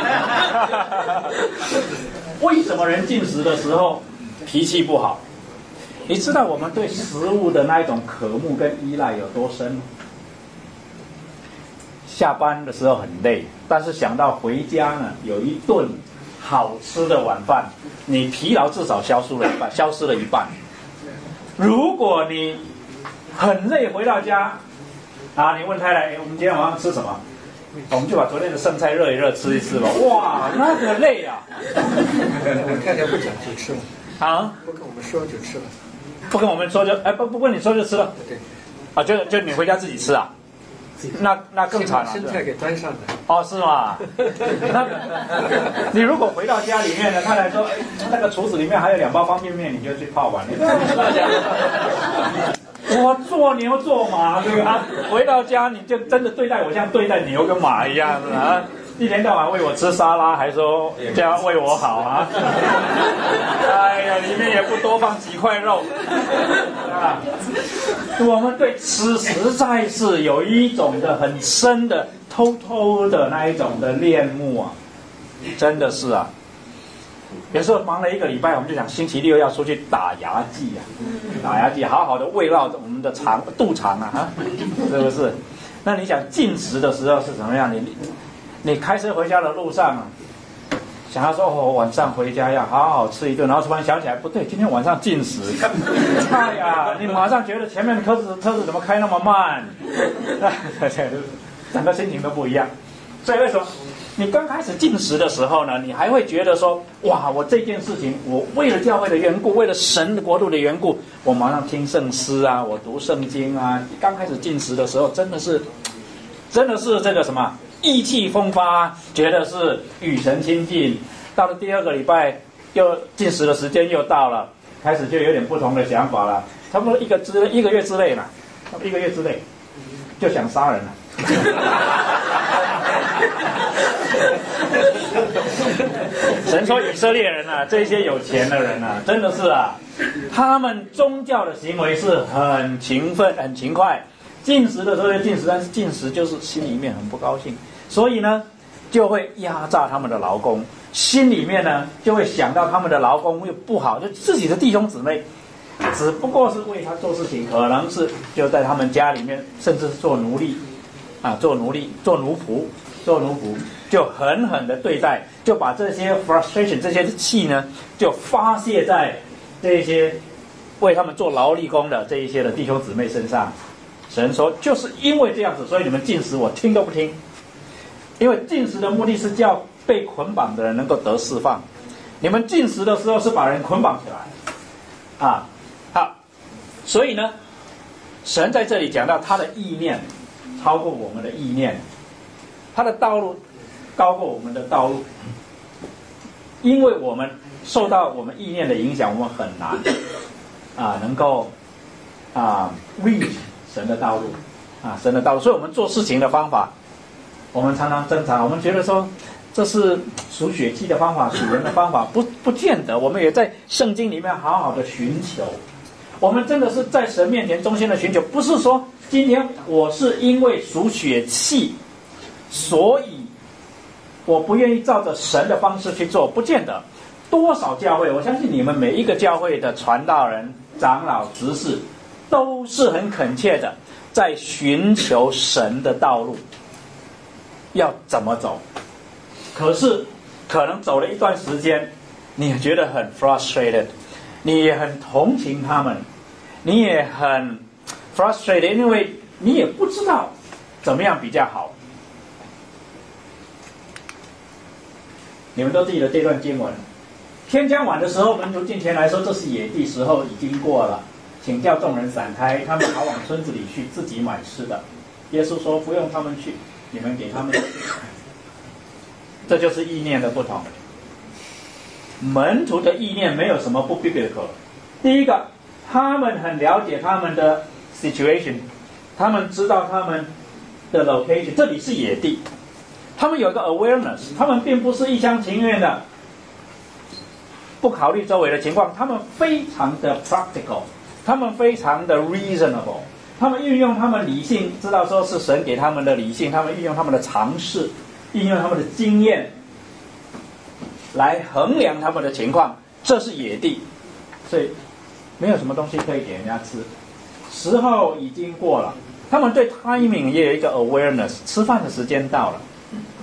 对？为什么人禁食的时候脾气不好？你知道我们对食物的那一种渴慕跟依赖有多深吗？下班的时候很累，但是想到回家呢，有一顿好吃的晚饭，你疲劳至少消失了一半。如果你很累回到家，啊，你问太太，我们今天晚上吃什么？我们就把昨天的剩菜热一热吃一吃吧。哇，那个累啊！ 我太太不讲就吃了啊， 不跟我们说就吃了， 不跟我们说就不跟你说就吃了。 对， 啊，就你回家自己吃啊？那更惨了， 生菜给端上来。 哦，是吗？那你如果回到家里面呢，太太说，那个厨子里面还有2包方便面，你就去泡碗。我做牛做马，对吧？回到家你就真的对待我像对待牛跟马一样啊！一天到晚喂我吃沙拉，还说这样为我好啊！哎呀，里面也不多放几块肉啊！我们对吃实在是有一种的很深的、偷偷的那一种的恋慕啊！真的是啊！有时候忙了一个礼拜，我们就想星期六要出去打牙祭啊！打牙祭，好好的慰劳我们的肚肠啊，是不是？那你想进食的时候是怎么样？你开车回家的路上啊，想要说晚上回家要好好吃一顿，然后突然想起来不对，今天晚上禁食，哎呀，你马上觉得前面的车子怎么开那么慢，整个心情都不一样。所以为什么你刚开始禁食的时候呢，你还会觉得说，哇，我这件事情，我为了教会的缘故，为了神的国度的缘故，我马上听圣诗啊，我读圣经啊。刚开始禁食的时候，真的是这个什么意气风发，觉得是与神亲近。到了第2个礼拜，又禁食的时间又到了，开始就有点不同的想法了。差不多一个月之内嘛，1个月之内就想杀人了。神说以色列人啊，这些有钱的人啊，真的是啊，他们宗教的行为是很勤奋、很勤快。禁食的时候就禁食，但是禁食就是心里面很不高兴，所以呢就会压榨他们的劳工，心里面呢就会想到他们的劳工又不好，就自己的弟兄姊妹只不过是为他做事情，可能是就在他们家里面，甚至是做奴隶啊，做奴仆，就狠狠的对待，就把这些 frustration 这些气呢，就发泄在这些为他们做劳力工的这一些的弟兄姊妹身上。神说，就是因为这样子，所以你们禁食，我听都不听。因为禁食的目的是叫被捆绑的人能够得释放。你们禁食的时候是把人捆绑起来，啊，好，所以呢，神在这里讲到他的意念超过我们的意念，他的道路高过我们的道路。 因为我们受到我们意念的影响，我们很难能够reach 神的道路神的道路。所以我们做事情的方法，我们常常挣扎，我们觉得说这是属血气的方法，属人的方法，不见得。我们也在圣经里面好好的寻求，我们真的是在神面前衷心的寻求，不是说今天我是因为属血气，所以我不愿意照着神的方式去做，不见得。多少教会，我相信你们每一个教会的传道人、长老、执事都是很恳切的在寻求神的道路要怎么走。可是可能走了一段时间，你也觉得很 frustrated， 你也很同情他们，你也很 frustrated， 因为你也不知道怎么样比较好。你们都记得这段经文，天将晚的时候，门徒进前来说，这是野地，时候已经过了，请叫众人散开，他们好往村子里去，自己买吃的。耶稣说不用他们去，你们给他们去。这就是意念的不同。门徒的意念没有什么不 biblical。第一个，他们很了解他们的 situation， 他们知道他们的 location， 这里是野地，他们有一个 awareness， 他们并不是一厢情愿的不考虑周围的情况，他们非常的 practical， 他们非常的 reasonable， 他们运用他们理性，知道说是神给他们的理性，他们运用他们的常识，运用他们的经验来衡量他们的情况。这是野地，所以没有什么东西可以给人家吃，时候已经过了。他们对 timing 也有一个 awareness， 吃饭的时间到了，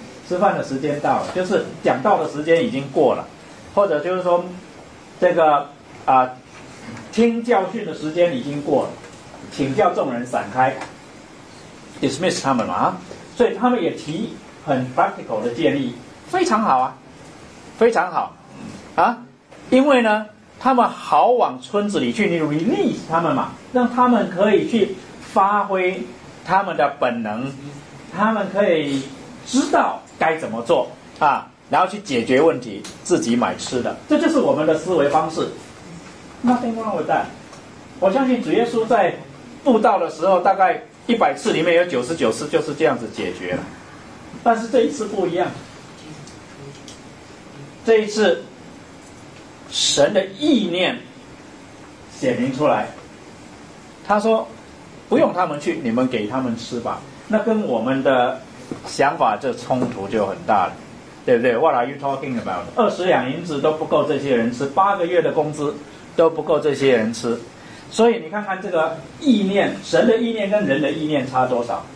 就是讲道的时间已经过了，或者就是说这个听教训的时间已经过了，请叫众人散开 dismiss 他们嘛所以他们也提很 practical 的建议，非常好啊，非常好因为呢他们好往村子里去，你 release 他们嘛，让他们可以去发挥他们的本能，他们可以知道该怎么做然后去解决问题，自己买吃的。这就是我们的思维方式。Nothing wrong with that。我相信主耶稣在布道的时候，大概100次里面有99次就是这样子解决了。但是这一次不一样，这一次神的意念显明出来，他说不用他们去，你们给他们吃吧。那跟我们的想法这冲突就很大了，对不对？ What are you talking about？ 20两银子都不够这些人吃，8个月的工资都不够这些人吃。所以你看看这个意念，神的意念跟人的意念差多少？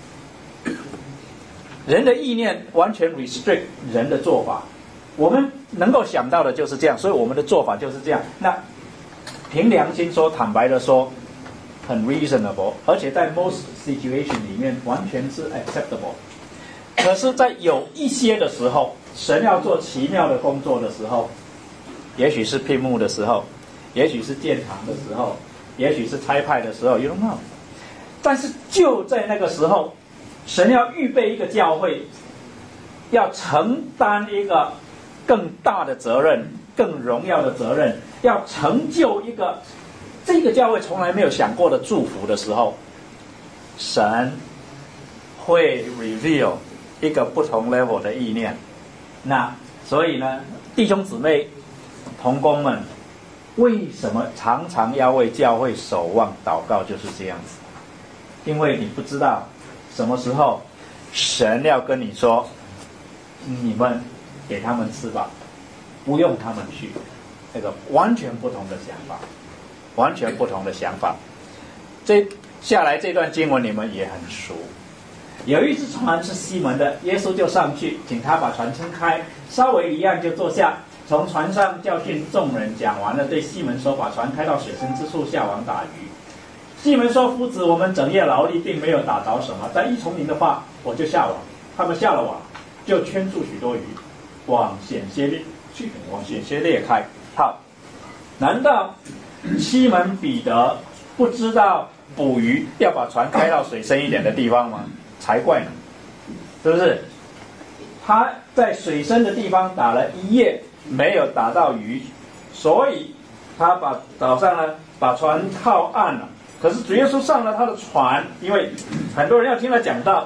人的意念完全 restrict 人的做法，我们能够想到的就是这样，所以我们的做法就是这样。那凭良心说，坦白的说，很 reasonable， 而且在 most situation 里面完全是 acceptable。可是在有一些的时候，神要做奇妙的工作的时候，也许是聘牧的时候，也许是建堂的时候，也许是差派的时候 you don't know。 但是就在那个时候，神要预备一个教会，要承担一个更大的责任，更荣耀的责任，要成就一个这个教会从来没有想过的祝福的时候，神会 reveal 一个不同 level 的意念。那所以呢，弟兄姊妹同工们，为什么常常要为教会守望祷告，就是这样子。因为你不知道什么时候神要跟你说，你们给他们吃吧，不用他们去。那个完全不同的想法，完全不同的想法。这下来这段经文你们也很熟。有一只船是西门的，耶稣就上去，请他把船撑开，稍微离岸就坐下，从船上教训众人。讲完了，对西门说，把船开到水深之处，下网打鱼。西门说，夫子，我们整夜劳力，并没有打着什么，但一从您的话，我就下网。他们下了网，就圈住许多鱼，网险些裂开。好，难道西门彼得不知道捕鱼要把船开到水深一点的地方吗？才怪呢，是不是？他在水深的地方打了一夜， 没有打到鱼，所以他早上呢把船靠岸了。可是主耶稣上了他的船，因为很多人要听他讲道，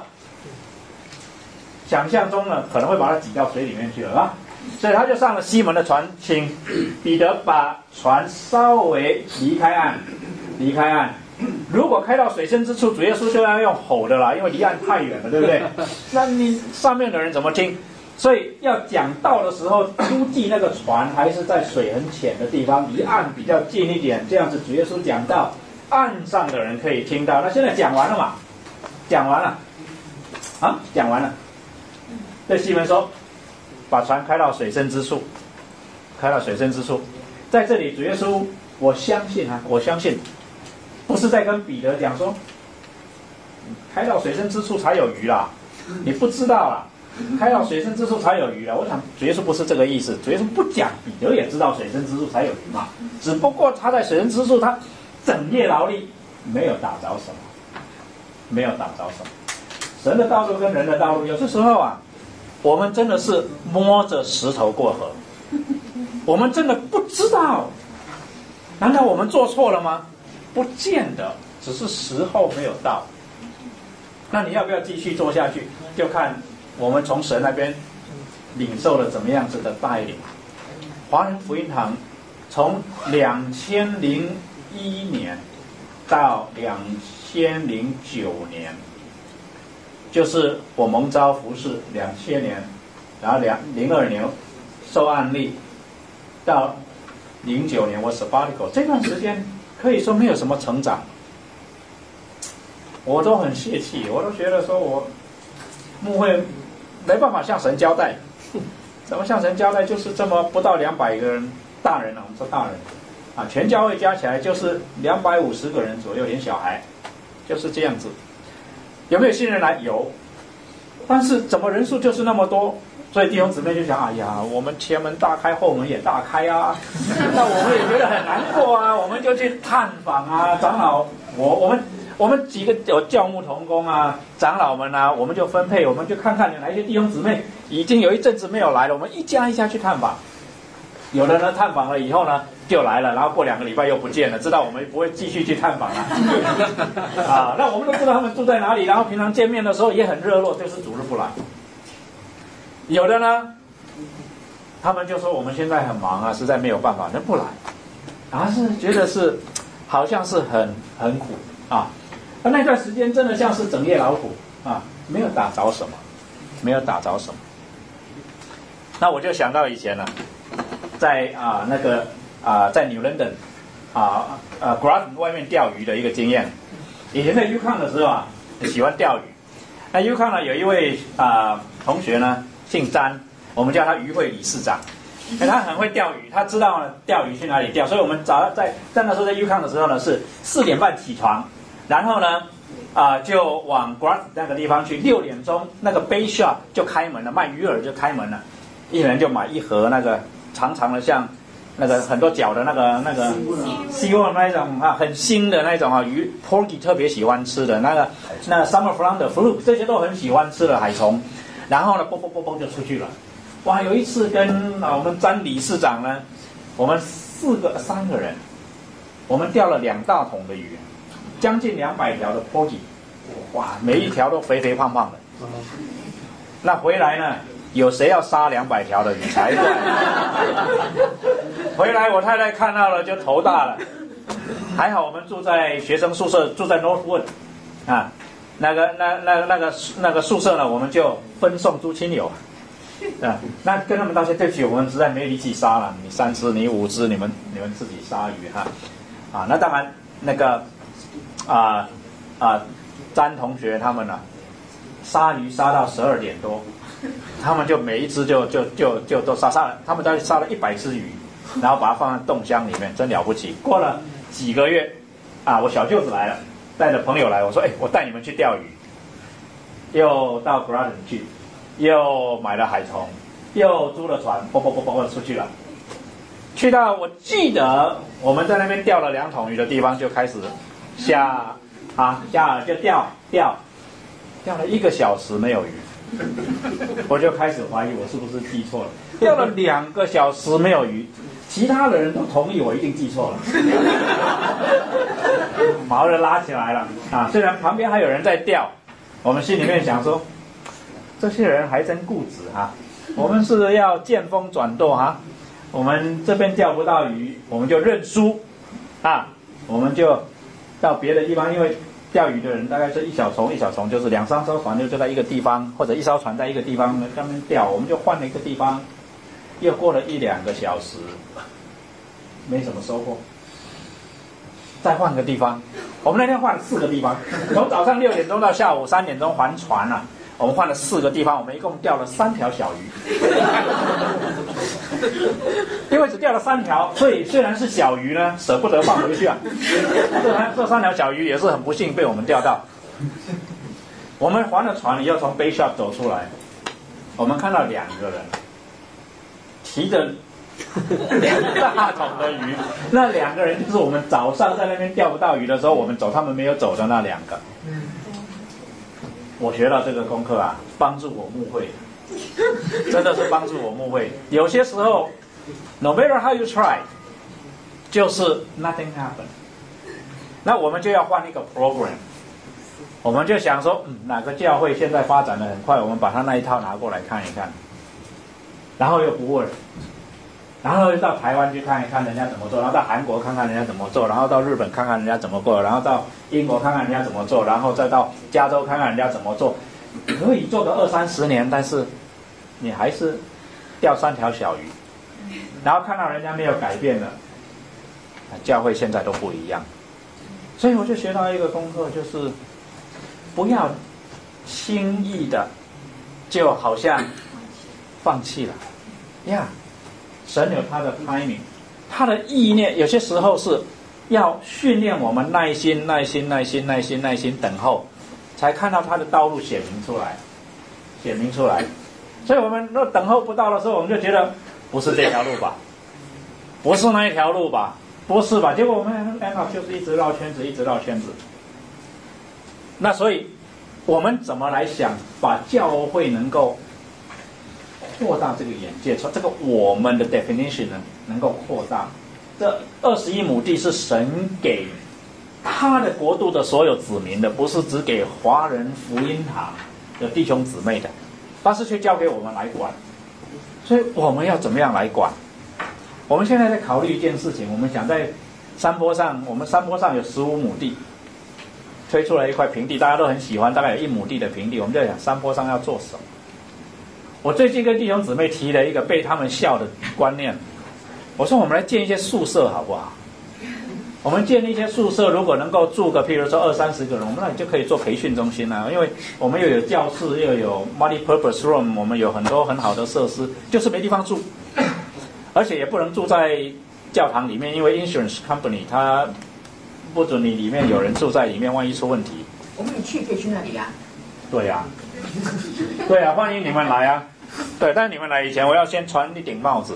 想象中呢可能会把他挤到水里面去了啊，所以他就上了西门的船，请彼得把船稍微离开岸。如果开到水深之处，主耶稣就要用吼的啦，因为离岸太远了，对不对？那你上面的人怎么听？所以要讲道的时候，估计那个船还是在水很浅的地方，离岸比较近一点，这样子主耶稣讲道，岸上的人可以听到。那现在讲完了嘛？讲完了，讲完了。对西门说，把船开到水深之处，在这里主耶稣，我相信。不是在跟彼得讲说，开到水深之处才有鱼啦，你不知道啦，开到水深之处才有鱼啦。我想主耶稣不是这个意思，主耶稣不讲，彼得也知道水深之处才有鱼嘛，只不过他在水深之处，他整夜劳力，没有打着什么。神的道路跟人的道路，有些时候啊，我们真的是摸着石头过河，我们真的不知道，难道我们做错了吗？不见得，只是时候没有到。那你要不要继续做下去，就看我们从神那边领受了怎么样子的带领。华人福音堂从2001年到2009年，就是我蒙召服侍2000年，然后02年受案例，到09年我 sabbatical， 这段时间可以说没有什么成长，我都很泄气，我都觉得说我牧会没办法向神交代，怎么向神交代？就是这么不到200个人，大人啊，我们说大人啊，全教会加起来就是250个人左右，连小孩，就是这样子。有没有新人来？有，但是怎么人数就是那么多？所以弟兄姊妹就想，哎呀，我们前门大开，后门也大开啊，那我们也觉得很难过啊，我们就去探访啊，长老，我们几个有教牧同工啊，长老们啊，我们就分配，我们就看看有哪一些弟兄姊妹已经有一阵子没有来了，我们一家一家去探访。有的呢，探访了以后呢，就来了，然后过2个礼拜又不见了，知道我们不会继续去探访了啊。那我们都知道他们住在哪里，然后平常见面的时候也很热络，就是主日不来。有的呢，他们就说我们现在很忙啊，实在没有办法，能不来，还是觉得是好像是很苦啊。那段时间真的像是整夜劳苦啊，没有打着什么。那我就想到以前呢，在在 New London Groton 外面钓鱼的一个经验。以前在 UConn 的时候啊，喜欢钓鱼。那 UConn 呢有一位同学呢，姓詹，我们叫他渔会理事长。他很会钓鱼，他知道钓鱼去哪里钓，所以我们早在那时候在 UConn 的时候呢，是4点半起床，然后呢就往 Groton 那个地方去，6点钟那个 Bay Shop 就开门了，卖鱼饵就开门了，一人就买一盒那个长长的像那个很多角的那个希望那种很新的那种鱼 ，Porgy 特别喜欢吃的那个Summer Flounder Fluke 这些都很喜欢吃的海虫，然后呢嘣就出去了。哇，有一次跟我们詹理事长呢，我们3个人，我们钓了2大桶的鱼，将近200条的 Porgy， 哇，每一条都肥肥胖胖的。那回来呢？有谁要杀200条的鱼才怪？回来我太太看到了就头大了。还好我们住在学生宿舍，住在 Northwood 啊，那个宿舍呢，我们就分送租亲友啊。那跟他们道歉，对不起，我们实在没力气杀了，你3只，你5只，你们自己杀鱼哈。那当然那个詹同学他们呢，杀鱼杀到12点多。他们就每一只就都杀了，他们大概杀了100只鱼，然后把它放在冻箱里面，真了不起。过了几个月，我小舅子来了，带着朋友来，我说，我带你们去钓鱼，又到 Groton 去，又买了海虫，又租了船，啵出去了。去到我记得我们在那边钓了2桶鱼的地方，就开始下饵就钓了1个小时没有鱼。 我就开始怀疑我是不是记错了。钓了2个小时没有鱼，其他的人都同意我一定记错了，毛就拉起来了啊！虽然旁边还有人在钓，我们心里面想说，这些人还真固执啊！我们是要见风转舵啊！我们这边钓不到鱼，我们就认输啊！我们就到别的地方，因为钓鱼的人大概是一小丛一小丛，就是2、3艘船就在一个地方，或者一艘船在一个地方专门钓，我们就换了一个地方。又过了1、2个小时，没什么收获。再换个地方，我们那天换了4个地方，从早上6点钟到下午3点钟还船啊。我们换了4个地方，我们一共钓了3条小鱼。因为只钓了3条，所以虽然是小鱼呢，舍不得放回去啊。这3条小鱼也是很不幸被我们钓到。我们还了船以后，从 Bay Shop 走出来，我们看到2个人提着2大桶的鱼，那2个人就是我们早上在那边钓不到鱼的时候，我们走他们没有走的那2个。我学到这个功课啊，帮助我悟会，真的是帮助我悟会。有些时候 ，no matter how you try， 就是 nothing happen。那我们就要换一个 program， 我们就想说，哪个教会现在发展的很快，我们把他那一套拿过来看一看，然后又不 work， 然后又到台湾去看一看人家怎么做，然后到韩国看看人家怎么做，然后到日本看看人家怎么做，然后到英国看看人家怎么做，然后再到加州看看人家怎么做，可以做个20、30年，但是你还是钓3条小鱼，然后看到人家没有改变了，教会现在都不一样。所以我就学到一个功课，就是不要轻易的就好像放弃了呀。神有他的 timing， 他的意念有些时候是要训练我们耐心等候，才看到他的道路显明出来。所以我们若等候不到的时候，我们就觉得不是这条路吧，不是那一条路吧，不是吧？结果我们就是一直绕圈子。那所以我们怎么来想把教会能够扩大这个眼界，这个我们的 definition 呢能够扩大。这21亩地是神给他的国度的所有子民的，不是只给华人福音堂的弟兄姊妹的，但是却交给我们来管。所以我们要怎么样来管？我们现在在考虑一件事情，我们想在山坡上，我们山坡上有15亩地，推出来一块平地，大家都很喜欢，大概有1亩地的平地，我们就想山坡上要做什么。我最近跟弟兄姊妹提了一个被他们笑的观念，我说我们来建一些宿舍好不好？我们建立一些宿舍，如果能够住个譬如说20、30个人，我们那里就可以做培训中心啊，因为我们又有教室，又有 multi-purpose room， 我们有很多很好的设施，就是没地方住，而且也不能住在教堂里面，因为 insurance company 它不准你里面有人住在里面，万一出问题。 我们可以去那里啊。 对呀，对呀，欢迎你们来啊！对，但是你们来以前，我要先穿一顶帽子。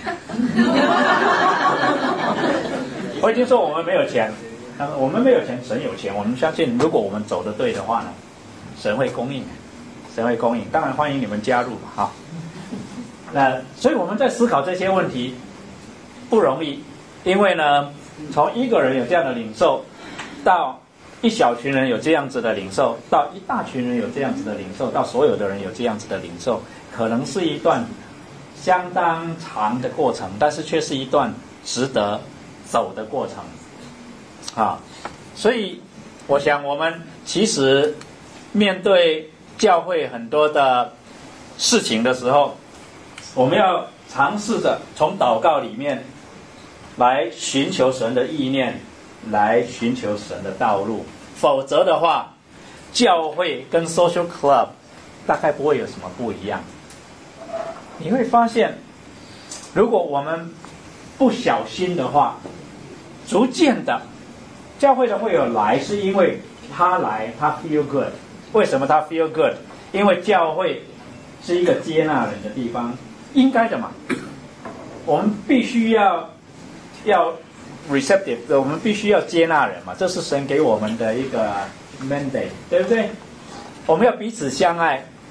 我已经说我们没有钱，我们没有钱，神有钱。我们相信，如果我们走得对的话呢，神会供应，当然欢迎你们加入嘛，哈。那所以我们在思考这些问题不容易，因为呢，从1个人有这样的领受，到一小群人有这样子的领受，到一大群人有这样子的领受，到所有的人有这样子的领受，可能是一段相当长的过程，但是却是一段值得走的过程啊。所以我想我们其实面对教会很多的事情的时候，我们要尝试着从祷告里面来寻求神的意念，来寻求神的道路，否则的话，教会跟 social club 大概不会有什么不一样。你会发现，如果我们不小心的话，逐渐的，教会的会友来是因为他来，他 feel good。为什么他 feel good？ 因为教会是一个接纳人的地方，应该的嘛。我们必须要 receptive， 我们必须要接纳人嘛，这是神给我们的一个 mandate， 对不对？我们要彼此相爱，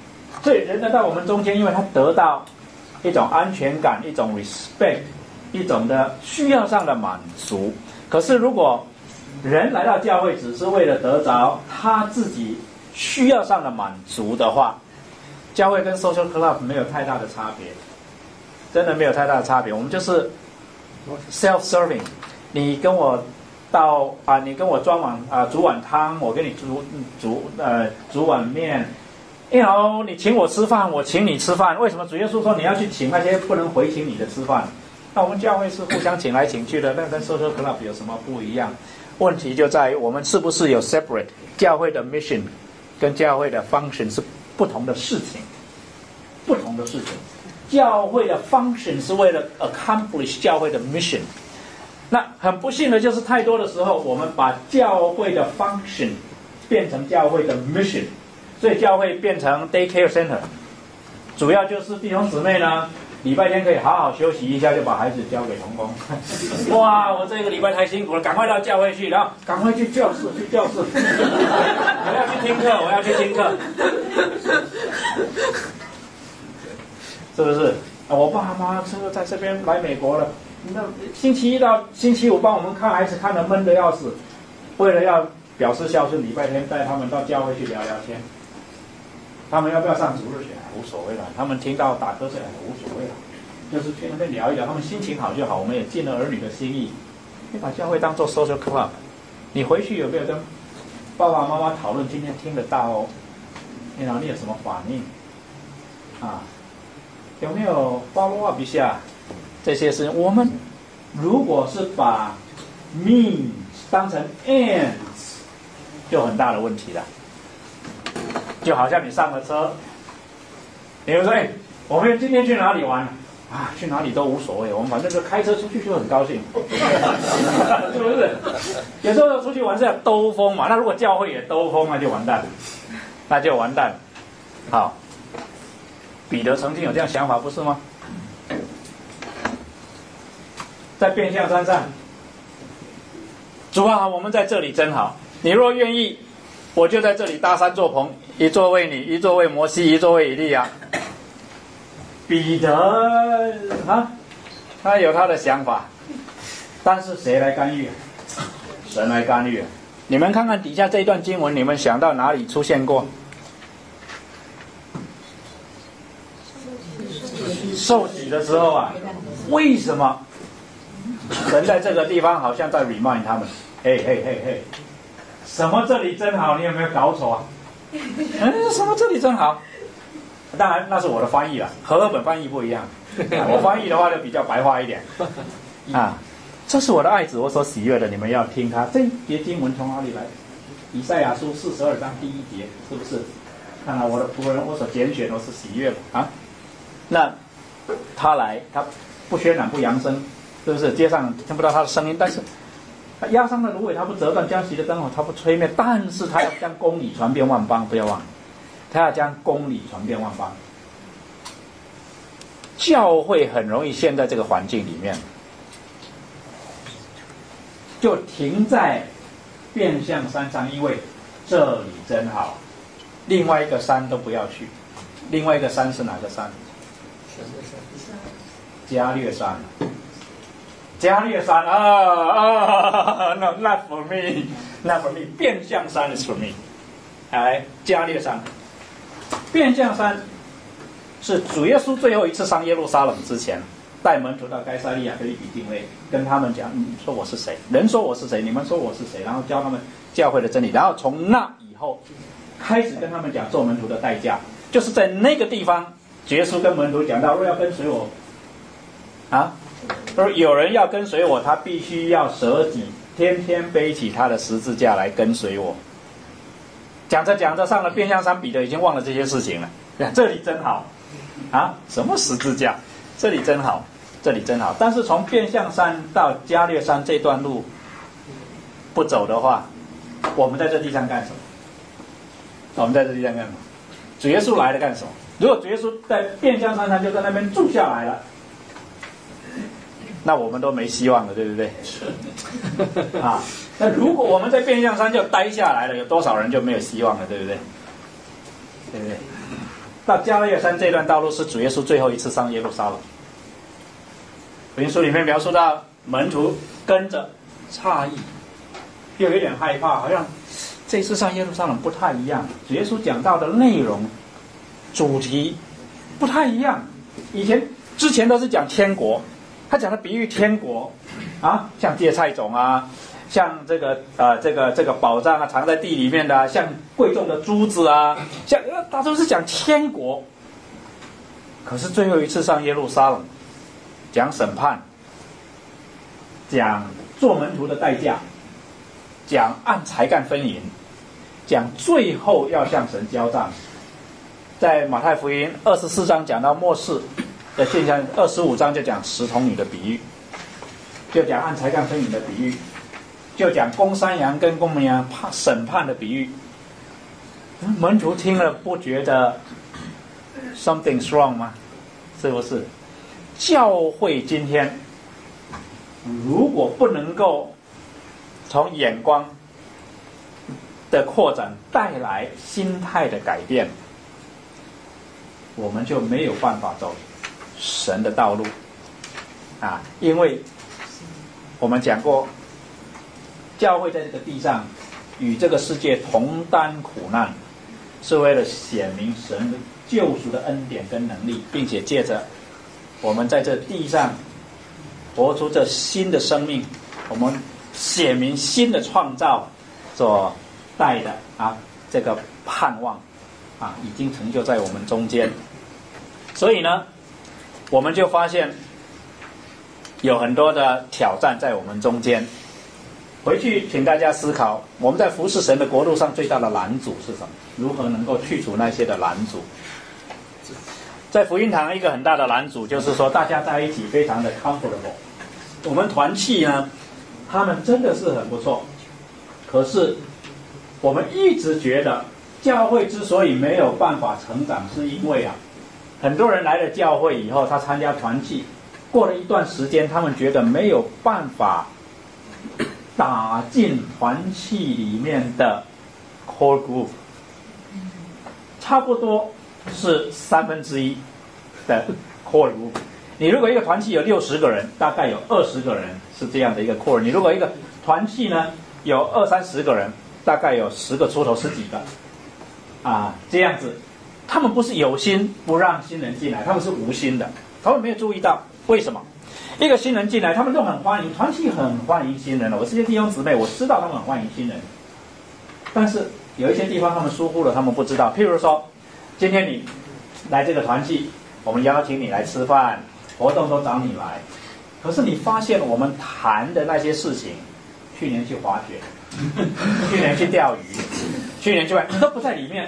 所以人来到我们中间，因为他得到一种安全感，一种 respect， 一种的需要上的满足。可是如果人来到教会只是为了得着他自己需要上的满足的话，教会跟 social club 没有太大的差别，真的没有太大的差别。我们就是 self-serving， 你跟我到你跟我煮碗汤，我给你煮碗面。然后你请我吃饭，我请你吃饭。为什么主耶稣说你要去请那些不能回请你的吃饭？那我们教会是互相请来请去的，那跟 social club 有什么不一样？问题就在于我们是不是有 separate 教会的 mission 跟教会的 function 是不同的事情，不同的事情。教会的 function 是为了 accomplish 教会的 mission。那很不幸的就是太多的时候，我们把教会的 function 变成教会的 mission。所以教会变成 daycare center， 主要就是弟兄姊妹呢，礼拜天可以好好休息一下，就把孩子交给同工。哇，我这个礼拜太辛苦了，赶快到教会去，然后赶快去教室。我要去听课。是不是？我爸妈在这边来美国了，那星期一到星期五帮我们看孩子看得闷得要死，为了要表示孝顺，礼拜天带他们到教会去聊聊天。他们要不要上主日学无所谓了，他们听到打瞌睡无所谓了，就是去那边聊一聊，他们心情好就好。我们也尽了儿女的心意，你把教会当做 social club， 你回去有没有跟爸爸妈妈讨论今天听得到哦？你有什么反应啊？有没有 follow up 一下这些事情？我们如果是把 means 当成 ends， 就很大的问题了。就好像你上了车，你会说：“我们今天去哪里玩啊？去哪里都无所谓，我们反正就开车出去就很高兴，是不是？有时候出去玩是要兜风嘛。那如果教会也兜风，那就完蛋，好，彼得曾经有这样想法，不是吗？在变相山上，主啊，我们在这里真好，你若愿意，我就在这里搭3座棚，一座为你，一座为摩西，一座为以利亚。彼得他有他的想法，但是谁来干预？神来干预。你们看看底下这一段经文，你们想到哪里出现过？受洗的时候啊，为什么神在这个地方好像在 remind 他们？嘿，什么这里真好？你有没有搞错啊？什么这里真好？当然那是我的翻译了，和合本翻译不一样。我翻译的话就比较白话一点啊。这是我的爱子，我所喜悦的，你们要听他。这一节经文从哪里来？以赛亚书42章第1节，是不是？看来我的仆人，我所拣选，我是喜悦啊。那他来，他不渲染不扬声，是不是？街上听不到他的声音，但是他压伤的芦苇，他不折断；将熄的灯火，他不吹灭。但是他要将公理传遍万邦，不要忘了，他要将公理传遍万邦。教会很容易陷在这个环境里面，就停在变相山上，因为这里真好，另外一个山都不要去。另外一个山是哪个山？加略山。加略山no, not for me, not for me. 变相山 is for me. 加略山，变相山是主耶稣最后一次上耶路撒冷之前，带门徒到该撒利亚腓立比定位，跟他们讲：你说我是谁？人说我是谁？你们说我是谁？然后教他们教会的真理。然后从那以后，开始跟他们讲做门徒的代价，就是在那个地方，主耶稣跟门徒讲到：若要跟随我，说有人要跟随我，他必须要舍己，天天背起他的十字架来跟随我。讲着讲着，上了变相山，彼得已经忘了这些事情了。这里真好什么十字架？这里真好，这里真好。但是从变相山到加略山这段路不走的话，我们在这地上干什么？我们在这地上干什么？主耶稣来了干什么？如果主耶稣在变相山上就在那边住下来了，那我们都没希望了，对不对？那如果我们在变相山就待下来了，有多少人就没有希望了，对不对？对不对？ 到加略山这段道路是主耶稣最后一次上耶路撒冷。福音书里面描述到门徒跟着诧异，又有点害怕，好像这次上耶路撒冷不太一样。主耶稣讲到的内容、主题不太一样。之前都是讲天国，他讲的比喻天国啊，像芥菜种啊，像这个宝藏啊，藏在地里面的啊，像贵重的珠子啊，像他都是讲天国。可是最后一次上耶路撒冷，讲审判，讲做门徒的代价，讲按才干分银，讲最后要向神交账。在马太福音24章讲到末世的现象，25章就讲10童女的比喻，就讲按才干分银的比喻，就讲公山羊跟公绵羊审判的比喻。门徒听了不觉得 something's wrong 吗？是不是？教会今天如果不能够从眼光的扩展带来心态的改变，我们就没有办法走神的道路啊！因为我们讲过，教会在这个地上与这个世界同担苦难，是为了显明神的救赎的恩典跟能力，并且借着我们在这地上活出这新的生命，我们显明新的创造所带的这个盼望已经成就在我们中间。所以呢，我们就发现有很多的挑战在我们中间。回去请大家思考，我们在服侍神的国度上最大的拦阻是什么？如何能够去除那些的拦阻？在福音堂一个很大的拦阻就是说，大家在一起非常的 comfortable。我们团契呢，他们真的是很不错，可是我们一直觉得教会之所以没有办法成长，是因为很多人来了教会以后，他参加团契，过了一段时间，他们觉得没有办法打进团契里面的 core group， 差不多是1/3的 core group。你如果一个团契有60个人，大概有20个人是这样的一个 core。你如果一个团契呢有20-30个人，大概有10个出头10几个这样子。他们不是有心不让新人进来，他们是无心的，他们没有注意到。为什么？一个新人进来，他们都很欢迎，团契很欢迎新人的。我这些弟兄姊妹，我知道他们很欢迎新人，但是有一些地方他们疏忽了，他们不知道。譬如说，今天你来这个团契，我们邀请你来吃饭，活动都找你来，可是你发现我们谈的那些事情，去年去滑雪，去年去钓鱼，去年去玩，你都不在里面。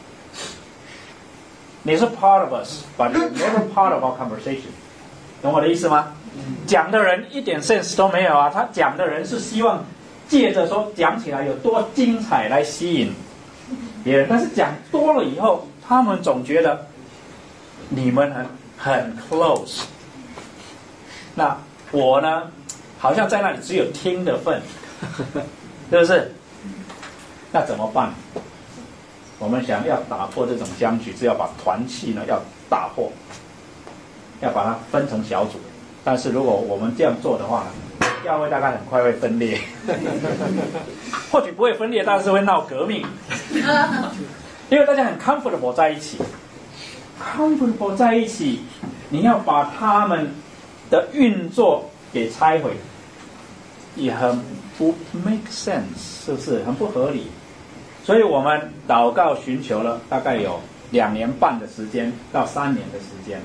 你是 part of us, but you're never part of our conversation。 懂我的意思吗？讲的人一点 sense 都没有他讲的人是希望借着说讲起来有多精彩来吸引别人，但是讲多了以后，他们总觉得你们很 close， 那我呢好像在那里只有听的份，是不是？那怎么办？我们想要打破这种僵局，是要把团契呢要打破，要把它分成小组。但是如果我们这样做的话呢，教会大概很快会分裂，或许不会分裂，但是会闹革命，因为大家很 comfortable 在一起 ，comfortable 在一起，你要把他们的运作给拆毁，也很不 make sense， 是不是？很不合理。所以我们祷告寻求了大概有2年半的时间到3年的时间，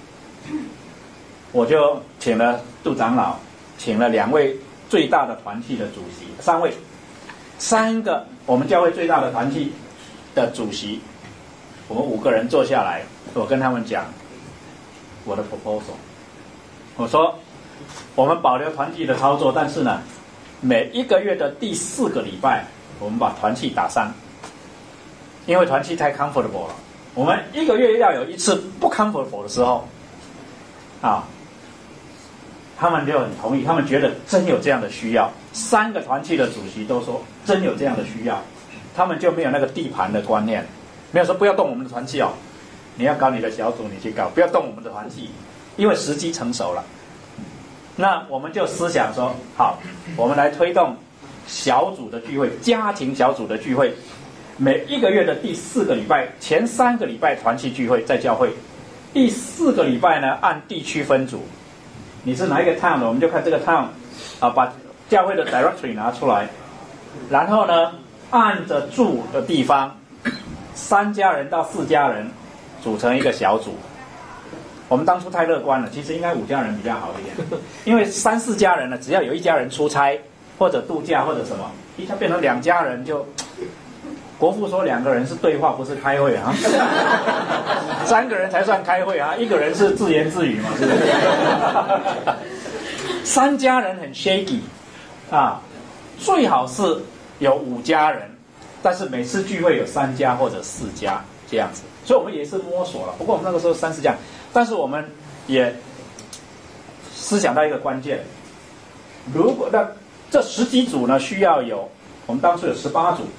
我就请了杜长老，请了2位最大的团契的主席，3个我们教会最大的团契的主席，我们5个人坐下来，我跟他们讲我的 proposal， 我说我们保留团契的操作，但是呢，每1个月的第4个礼拜，我们把团契打散，因为团契太 comfortable 了。我们1个月要有1次不 comfortable 的时候，他们就很同意，他们觉得真有这样的需要。3个团契的主席都说真有这样的需要，他们就没有那个地盘的观念，没有说不要动我们的团契你要搞你的小组，你去搞，不要动我们的团契，因为时机成熟了。那我们就思想说，好，我们来推动小组的聚会，家庭小组的聚会，每一个月的第4个礼拜，前3个礼拜团契聚会在教会，第4个礼拜呢按地区分组，你是哪一个 town 的，我们就看这个 town 把教会的 directory 拿出来，然后呢按着住的地方，3家人到4家人组成一个小组。我们当初太乐观了，其实应该5家人比较好一点，因为3、4家人呢，只要有1家人出差或者度假或者什么，一下变成2家人就，国父说2个人是对话不是开会啊，3个人才算开会啊，1个人是自言自语嘛，是不是？3家人很 shaky 啊，最好是有5家人，但是每次聚会有3家或者4家这样子，所以我们也是摸索了。不过我们那个时候30家，但是我们也思想到一个关键，如果这10几组呢，需要有，我们当初有18组，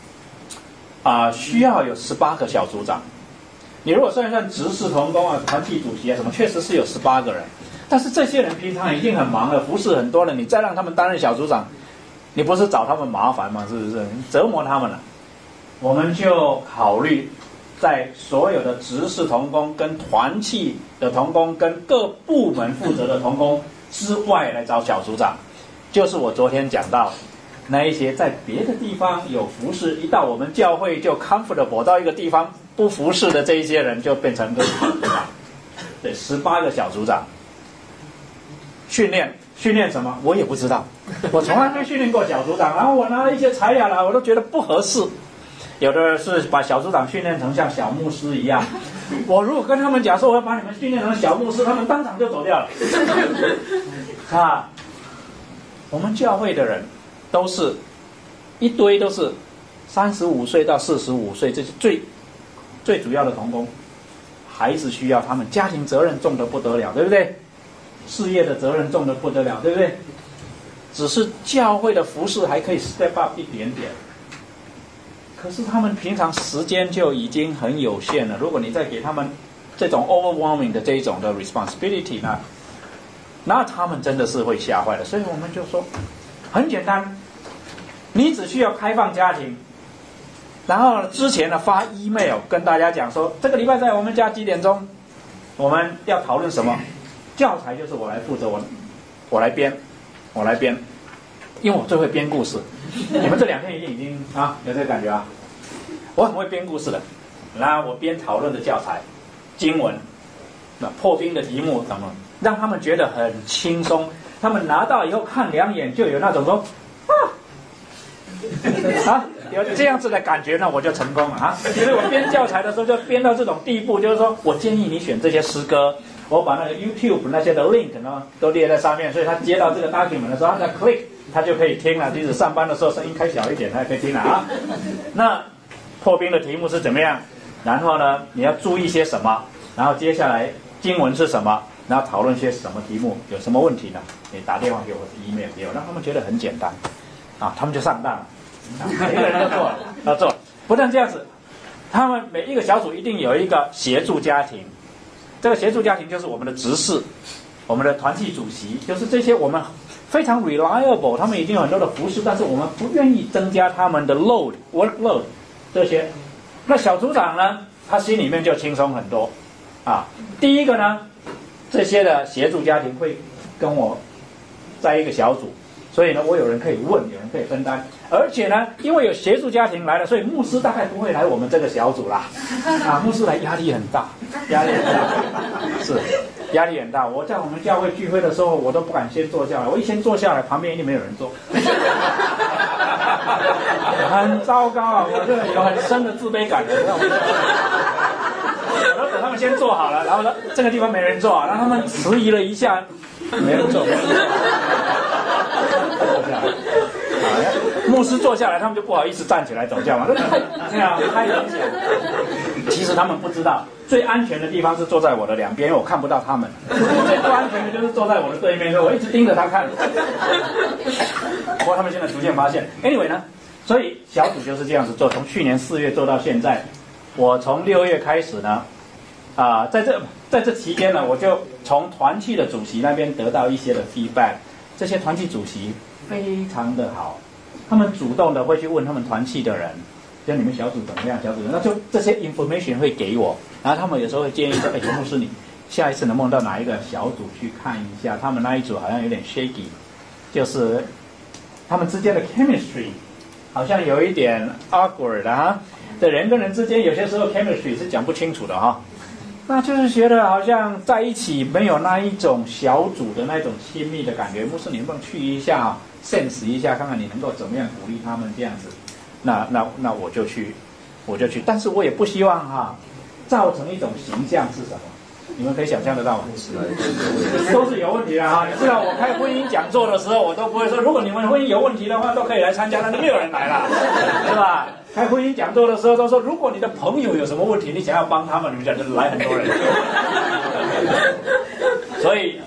需要有18个小组长。你如果算一算执事同工啊、团契主席啊什么，确实是有18个人。但是这些人平常已经很忙了，服侍很多了，你再让他们担任小组长，你不是找他们麻烦吗？是不是？你折磨他们了。我们就考虑在所有的执事同工、跟团契的同工、跟各部门负责的同工之外来找小组长，就是我昨天讲到那一些在别的地方有服侍，一到我们教会就 comfortable， 到一个地方不服侍的这一些人就变成个小组长。对，18个小组长。训练什么？我也不知道，我从来没训练过小组长。然后我拿了一些材料来，我都觉得不合适。有的是把小组长训练成像小牧师一样。我如果跟他们讲说我要把你们训练成小牧师，他们当场就走掉了。我们教会的人都是一堆都是35岁到45岁，这是最主要的同工。孩子需要他们，家庭责任重得不得了，对不对？事业的责任重得不得了，对不对？只是教会的服事还可以 step up 一点点，可是他们平常时间就已经很有限了。如果你再给他们这种 overwhelming 的这一种的 responsibility 呢，那他们真的是会吓坏的。所以我们就说，很简单，你只需要开放家庭，然后之前呢发 email 跟大家讲说，这个礼拜在我们家几点钟，我们要讨论什么。教材就是我来负责，我来编，因为我最会编故事。你们这2天已经有这个感觉啊？我很会编故事的。然后我编讨论的教材、经文、破冰的题目怎么，让他们觉得很轻松。他们拿到以后看2眼就有那种说有这样子的感觉，那我就成功了因为我编教材的时候就编到这种地步，就是说我建议你选这些诗歌。我把那个 YouTube 那些的 link 呢都列在上面，所以他接到这个 document 的时候，他再 click， 他就可以听了。即使上班的时候声音开小一点，他也可以听了那破冰的题目是怎么样？然后呢，你要注意些什么？然后接下来经文是什么？然后讨论些什么题目？有什么问题呢？你打电话给我，或者 email 给我，让他们觉得很简单他们就上当了每一个人都做了，要做。不但这样子，他们每一个小组一定有一个协助家庭。这个协助家庭就是我们的执事，我们的团契主席，就是这些我们非常 reliable， 他们已经有很多的服事，但是我们不愿意增加他们的 workload 这些。那小组长呢，他心里面就轻松很多第一个呢，这些的协助家庭会跟我在一个小组，所以呢，我有人可以问，有人可以分担。而且呢，因为有协助家庭来了，所以牧师大概不会来我们这个小组啦牧师来压力很大，是压力很大。我在我们教会聚会的时候，我都不敢先坐下来，我一先坐下来，旁边一定没有人坐很糟糕我就有很深的自卑感我都等他们先坐好了，然后说这个地方没人坐然后他们迟疑了一下，没人坐牧师坐下来，他们就不好意思站起来走掉嘛，太明显。其实他们不知道，最安全的地方是坐在我的2边，因为我看不到他们。最不安全的就是坐在我的对面，所以我一直盯着他看。不过他们现在逐渐发现 ，anyway 呢，所以小组就是这样子做，从去年4月做到现在。我从6月开始呢， 在这期间呢，我就从团契的主席那边得到一些的 feedback。这些团契主席非常的好，他们主动的会去问他们团契的人，就你们小组怎么样，小组那就这些 information 会给我，然后他们有时候会建议说，哎，牧师你下一次能不能到哪一个小组去看一下，他们那一组好像有点 shaky， 就是他们之间的 chemistry 好像有一点 awkward 的哈，这人跟人之间有些时候 chemistry 是讲不清楚的哈。那就是觉得好像在一起没有那一种小组的那种亲密的感觉。牧师，你能不能去一下 sense 一下，看看你能够怎么样鼓励他们这样子？那我就去，但是我也不希望造成一种形象是什么？你们可以想象得到吗？都是有问题的哈。你知道我开婚姻讲座的时候，我都不会说，如果你们婚姻有问题的话，都可以来参加，但是没有人来了，是吧？开婚姻讲座的时候都说，如果你的朋友有什么问题，你想要帮他们，你们讲就来很多人。所以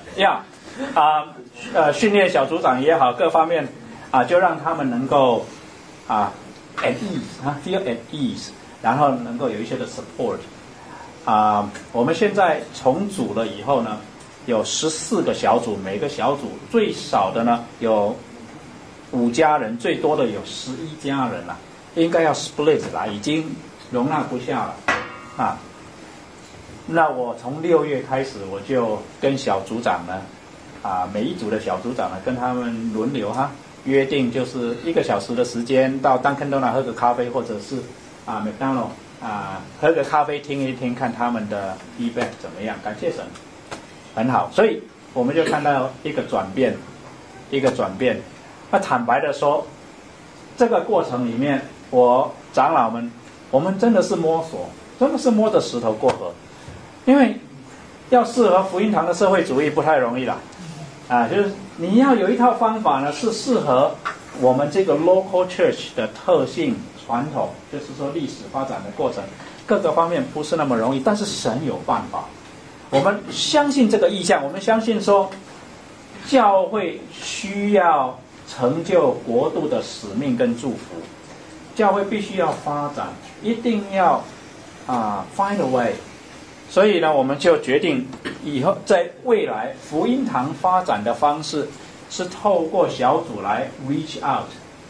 训练小组长也好，各方面就让他们能够at ease feel at ease， 然后能够有一些的 support。我们现在重组了以后呢，有14个小组，每个小组最少的呢有5家人，最多的有11家人了，应该要 split 啦，已经容纳不下了那我从6月开始，我就跟小组长呢每一组的小组长呢跟他们轮流约定，就是1个小时的时间到 Dunkin' Donuts 喝个咖啡，或者是McDonald喝个咖啡听一听，看他们的 feedback 怎么样。感谢神，很好。所以我们就看到一个转变。那坦白的说，这个过程里面，长老们，我们真的是摸索，真的是摸着石头过河，因为要适合福音堂的社会主义不太容易啦。就是你要有一套方法呢，是适合我们这个 local church 的特性。传统就是说历史发展的过程，各个方面不是那么容易，但是神有办法。我们相信这个意向，我们相信说，教会需要成就国度的使命跟祝福，教会必须要发展，一定要find a way。所以呢，我们就决定以后在未来福音堂发展的方式是透过小组来 reach out，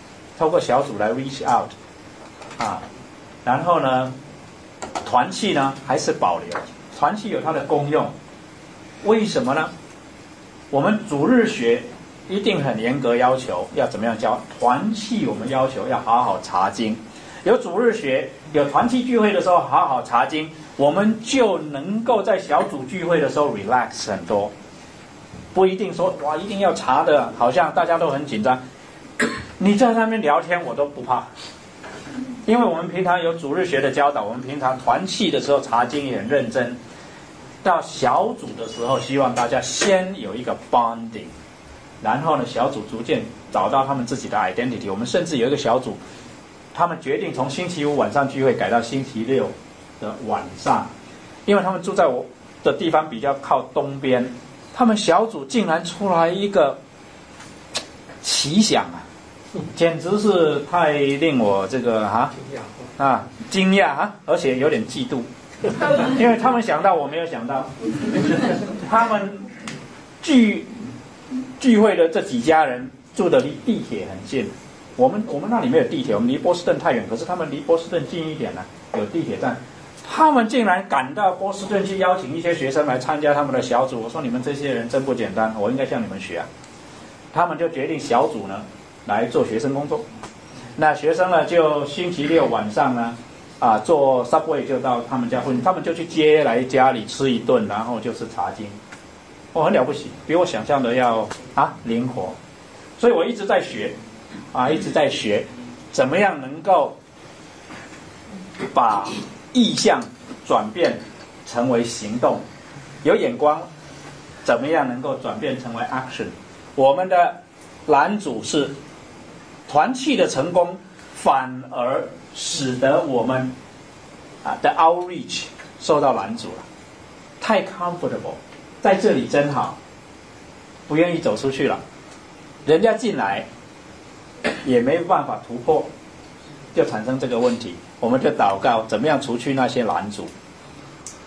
然后呢，团契呢还是保留，团契有它的功用。为什么呢？我们主日学一定很严格要求要怎么样教，团契我们要求要好好查经。有主日学，有团契聚会的时候好好查经，我们就能够在小组聚会的时候 relax 很多，不一定说哇一定要查的好像大家都很紧张。你在那边聊天我都不怕，因为我们平常有主日学的教导，我们平常团契的时候查经也很认真。到小组的时候，希望大家先有一个 bonding， 然后呢，小组逐渐找到他们自己的 identity。我们甚至有一个小组，他们决定从星期五晚上聚会改到星期六的晚上，因为他们住在我的地方比较靠东边，他们小组竟然出来一个奇想简直是太令我这个惊讶而且有点嫉妒，因为他们想到我没有想到，他们聚会的这几家人住的离地铁很近，我们那里没有地铁，我们离波士顿太远，可是他们离波士顿近一点呢，有地铁站。他们竟然赶到波士顿去邀请一些学生来参加他们的小组，我说你们这些人真不简单，我应该向你们学他们就决定小组呢来做学生工作，那学生呢就星期六晚上呢坐 subway 就到他们家附近，他们就去接来家里吃一顿，然后就是查经，很了不起，比我想象的要灵活。所以我一直在学怎么样能够把意向转变成为行动，有眼光怎么样能够转变成为 action。 我们的拦阻是团契的成功反而使得我们的 outreach 受到拦阻了，太 comfortable， 在这里真好，不愿意走出去了，人家进来也没办法突破，就产生这个问题。我们就祷告怎么样除去那些拦阻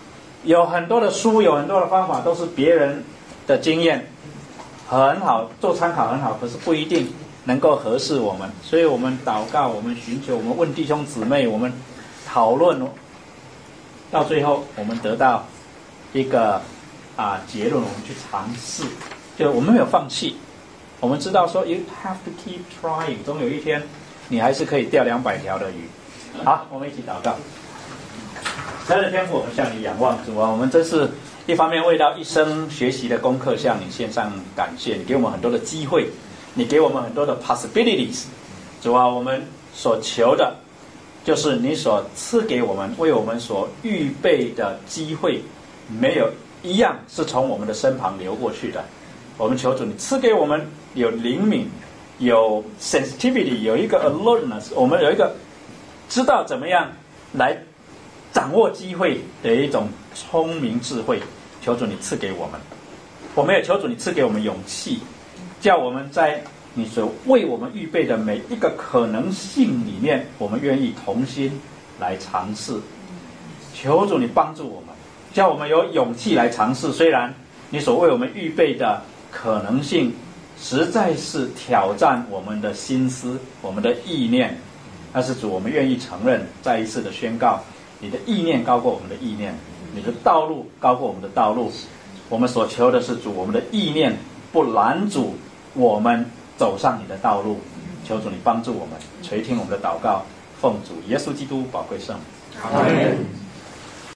有很多的书，有很多的方法，都是别人的经验，很好，做参考很好，可是不一定能够合适我们。所以我们祷告，我们寻求，我们问弟兄姊妹，我们讨论，到最后我们得到一个结论，我们去尝试，就我们没有放弃。我们知道说 you have to keep trying， 总有一天你还是可以钓200条的鱼。好，我们一起祷告。神的天父，我们向你仰望，主啊，我们真是一方面为到一生学习的功课向你献上感谢，你给我们很多的机会，你给我们很多的 possibilities， 主啊，我们所求的就是你所赐给我们，为我们所预备的机会，没有一样是从我们的身旁流过去的。我们求主，你赐给我们有灵敏，有 sensitivity， 有一个 alertness， 我们有一个知道怎么样来掌握机会的一种聪明智慧。求主你赐给我们，我们也求主你赐给我们勇气，叫我们在你所为我们预备的每一个可能性里面，我们愿意同心来尝试。求主你帮助我们，叫我们有勇气来尝试。虽然你所为我们预备的可能性实在是挑战我们的心思，我们的意念，但是主，我们愿意承认，再一次的宣告，你的意念高过我们的意念，你的道路高过我们的道路。我们所求的是主，我们的意念不拦阻我们走上你的道路。求主你帮助我们，垂听我们的祷告，奉主耶稣基督宝贵圣名。阿们。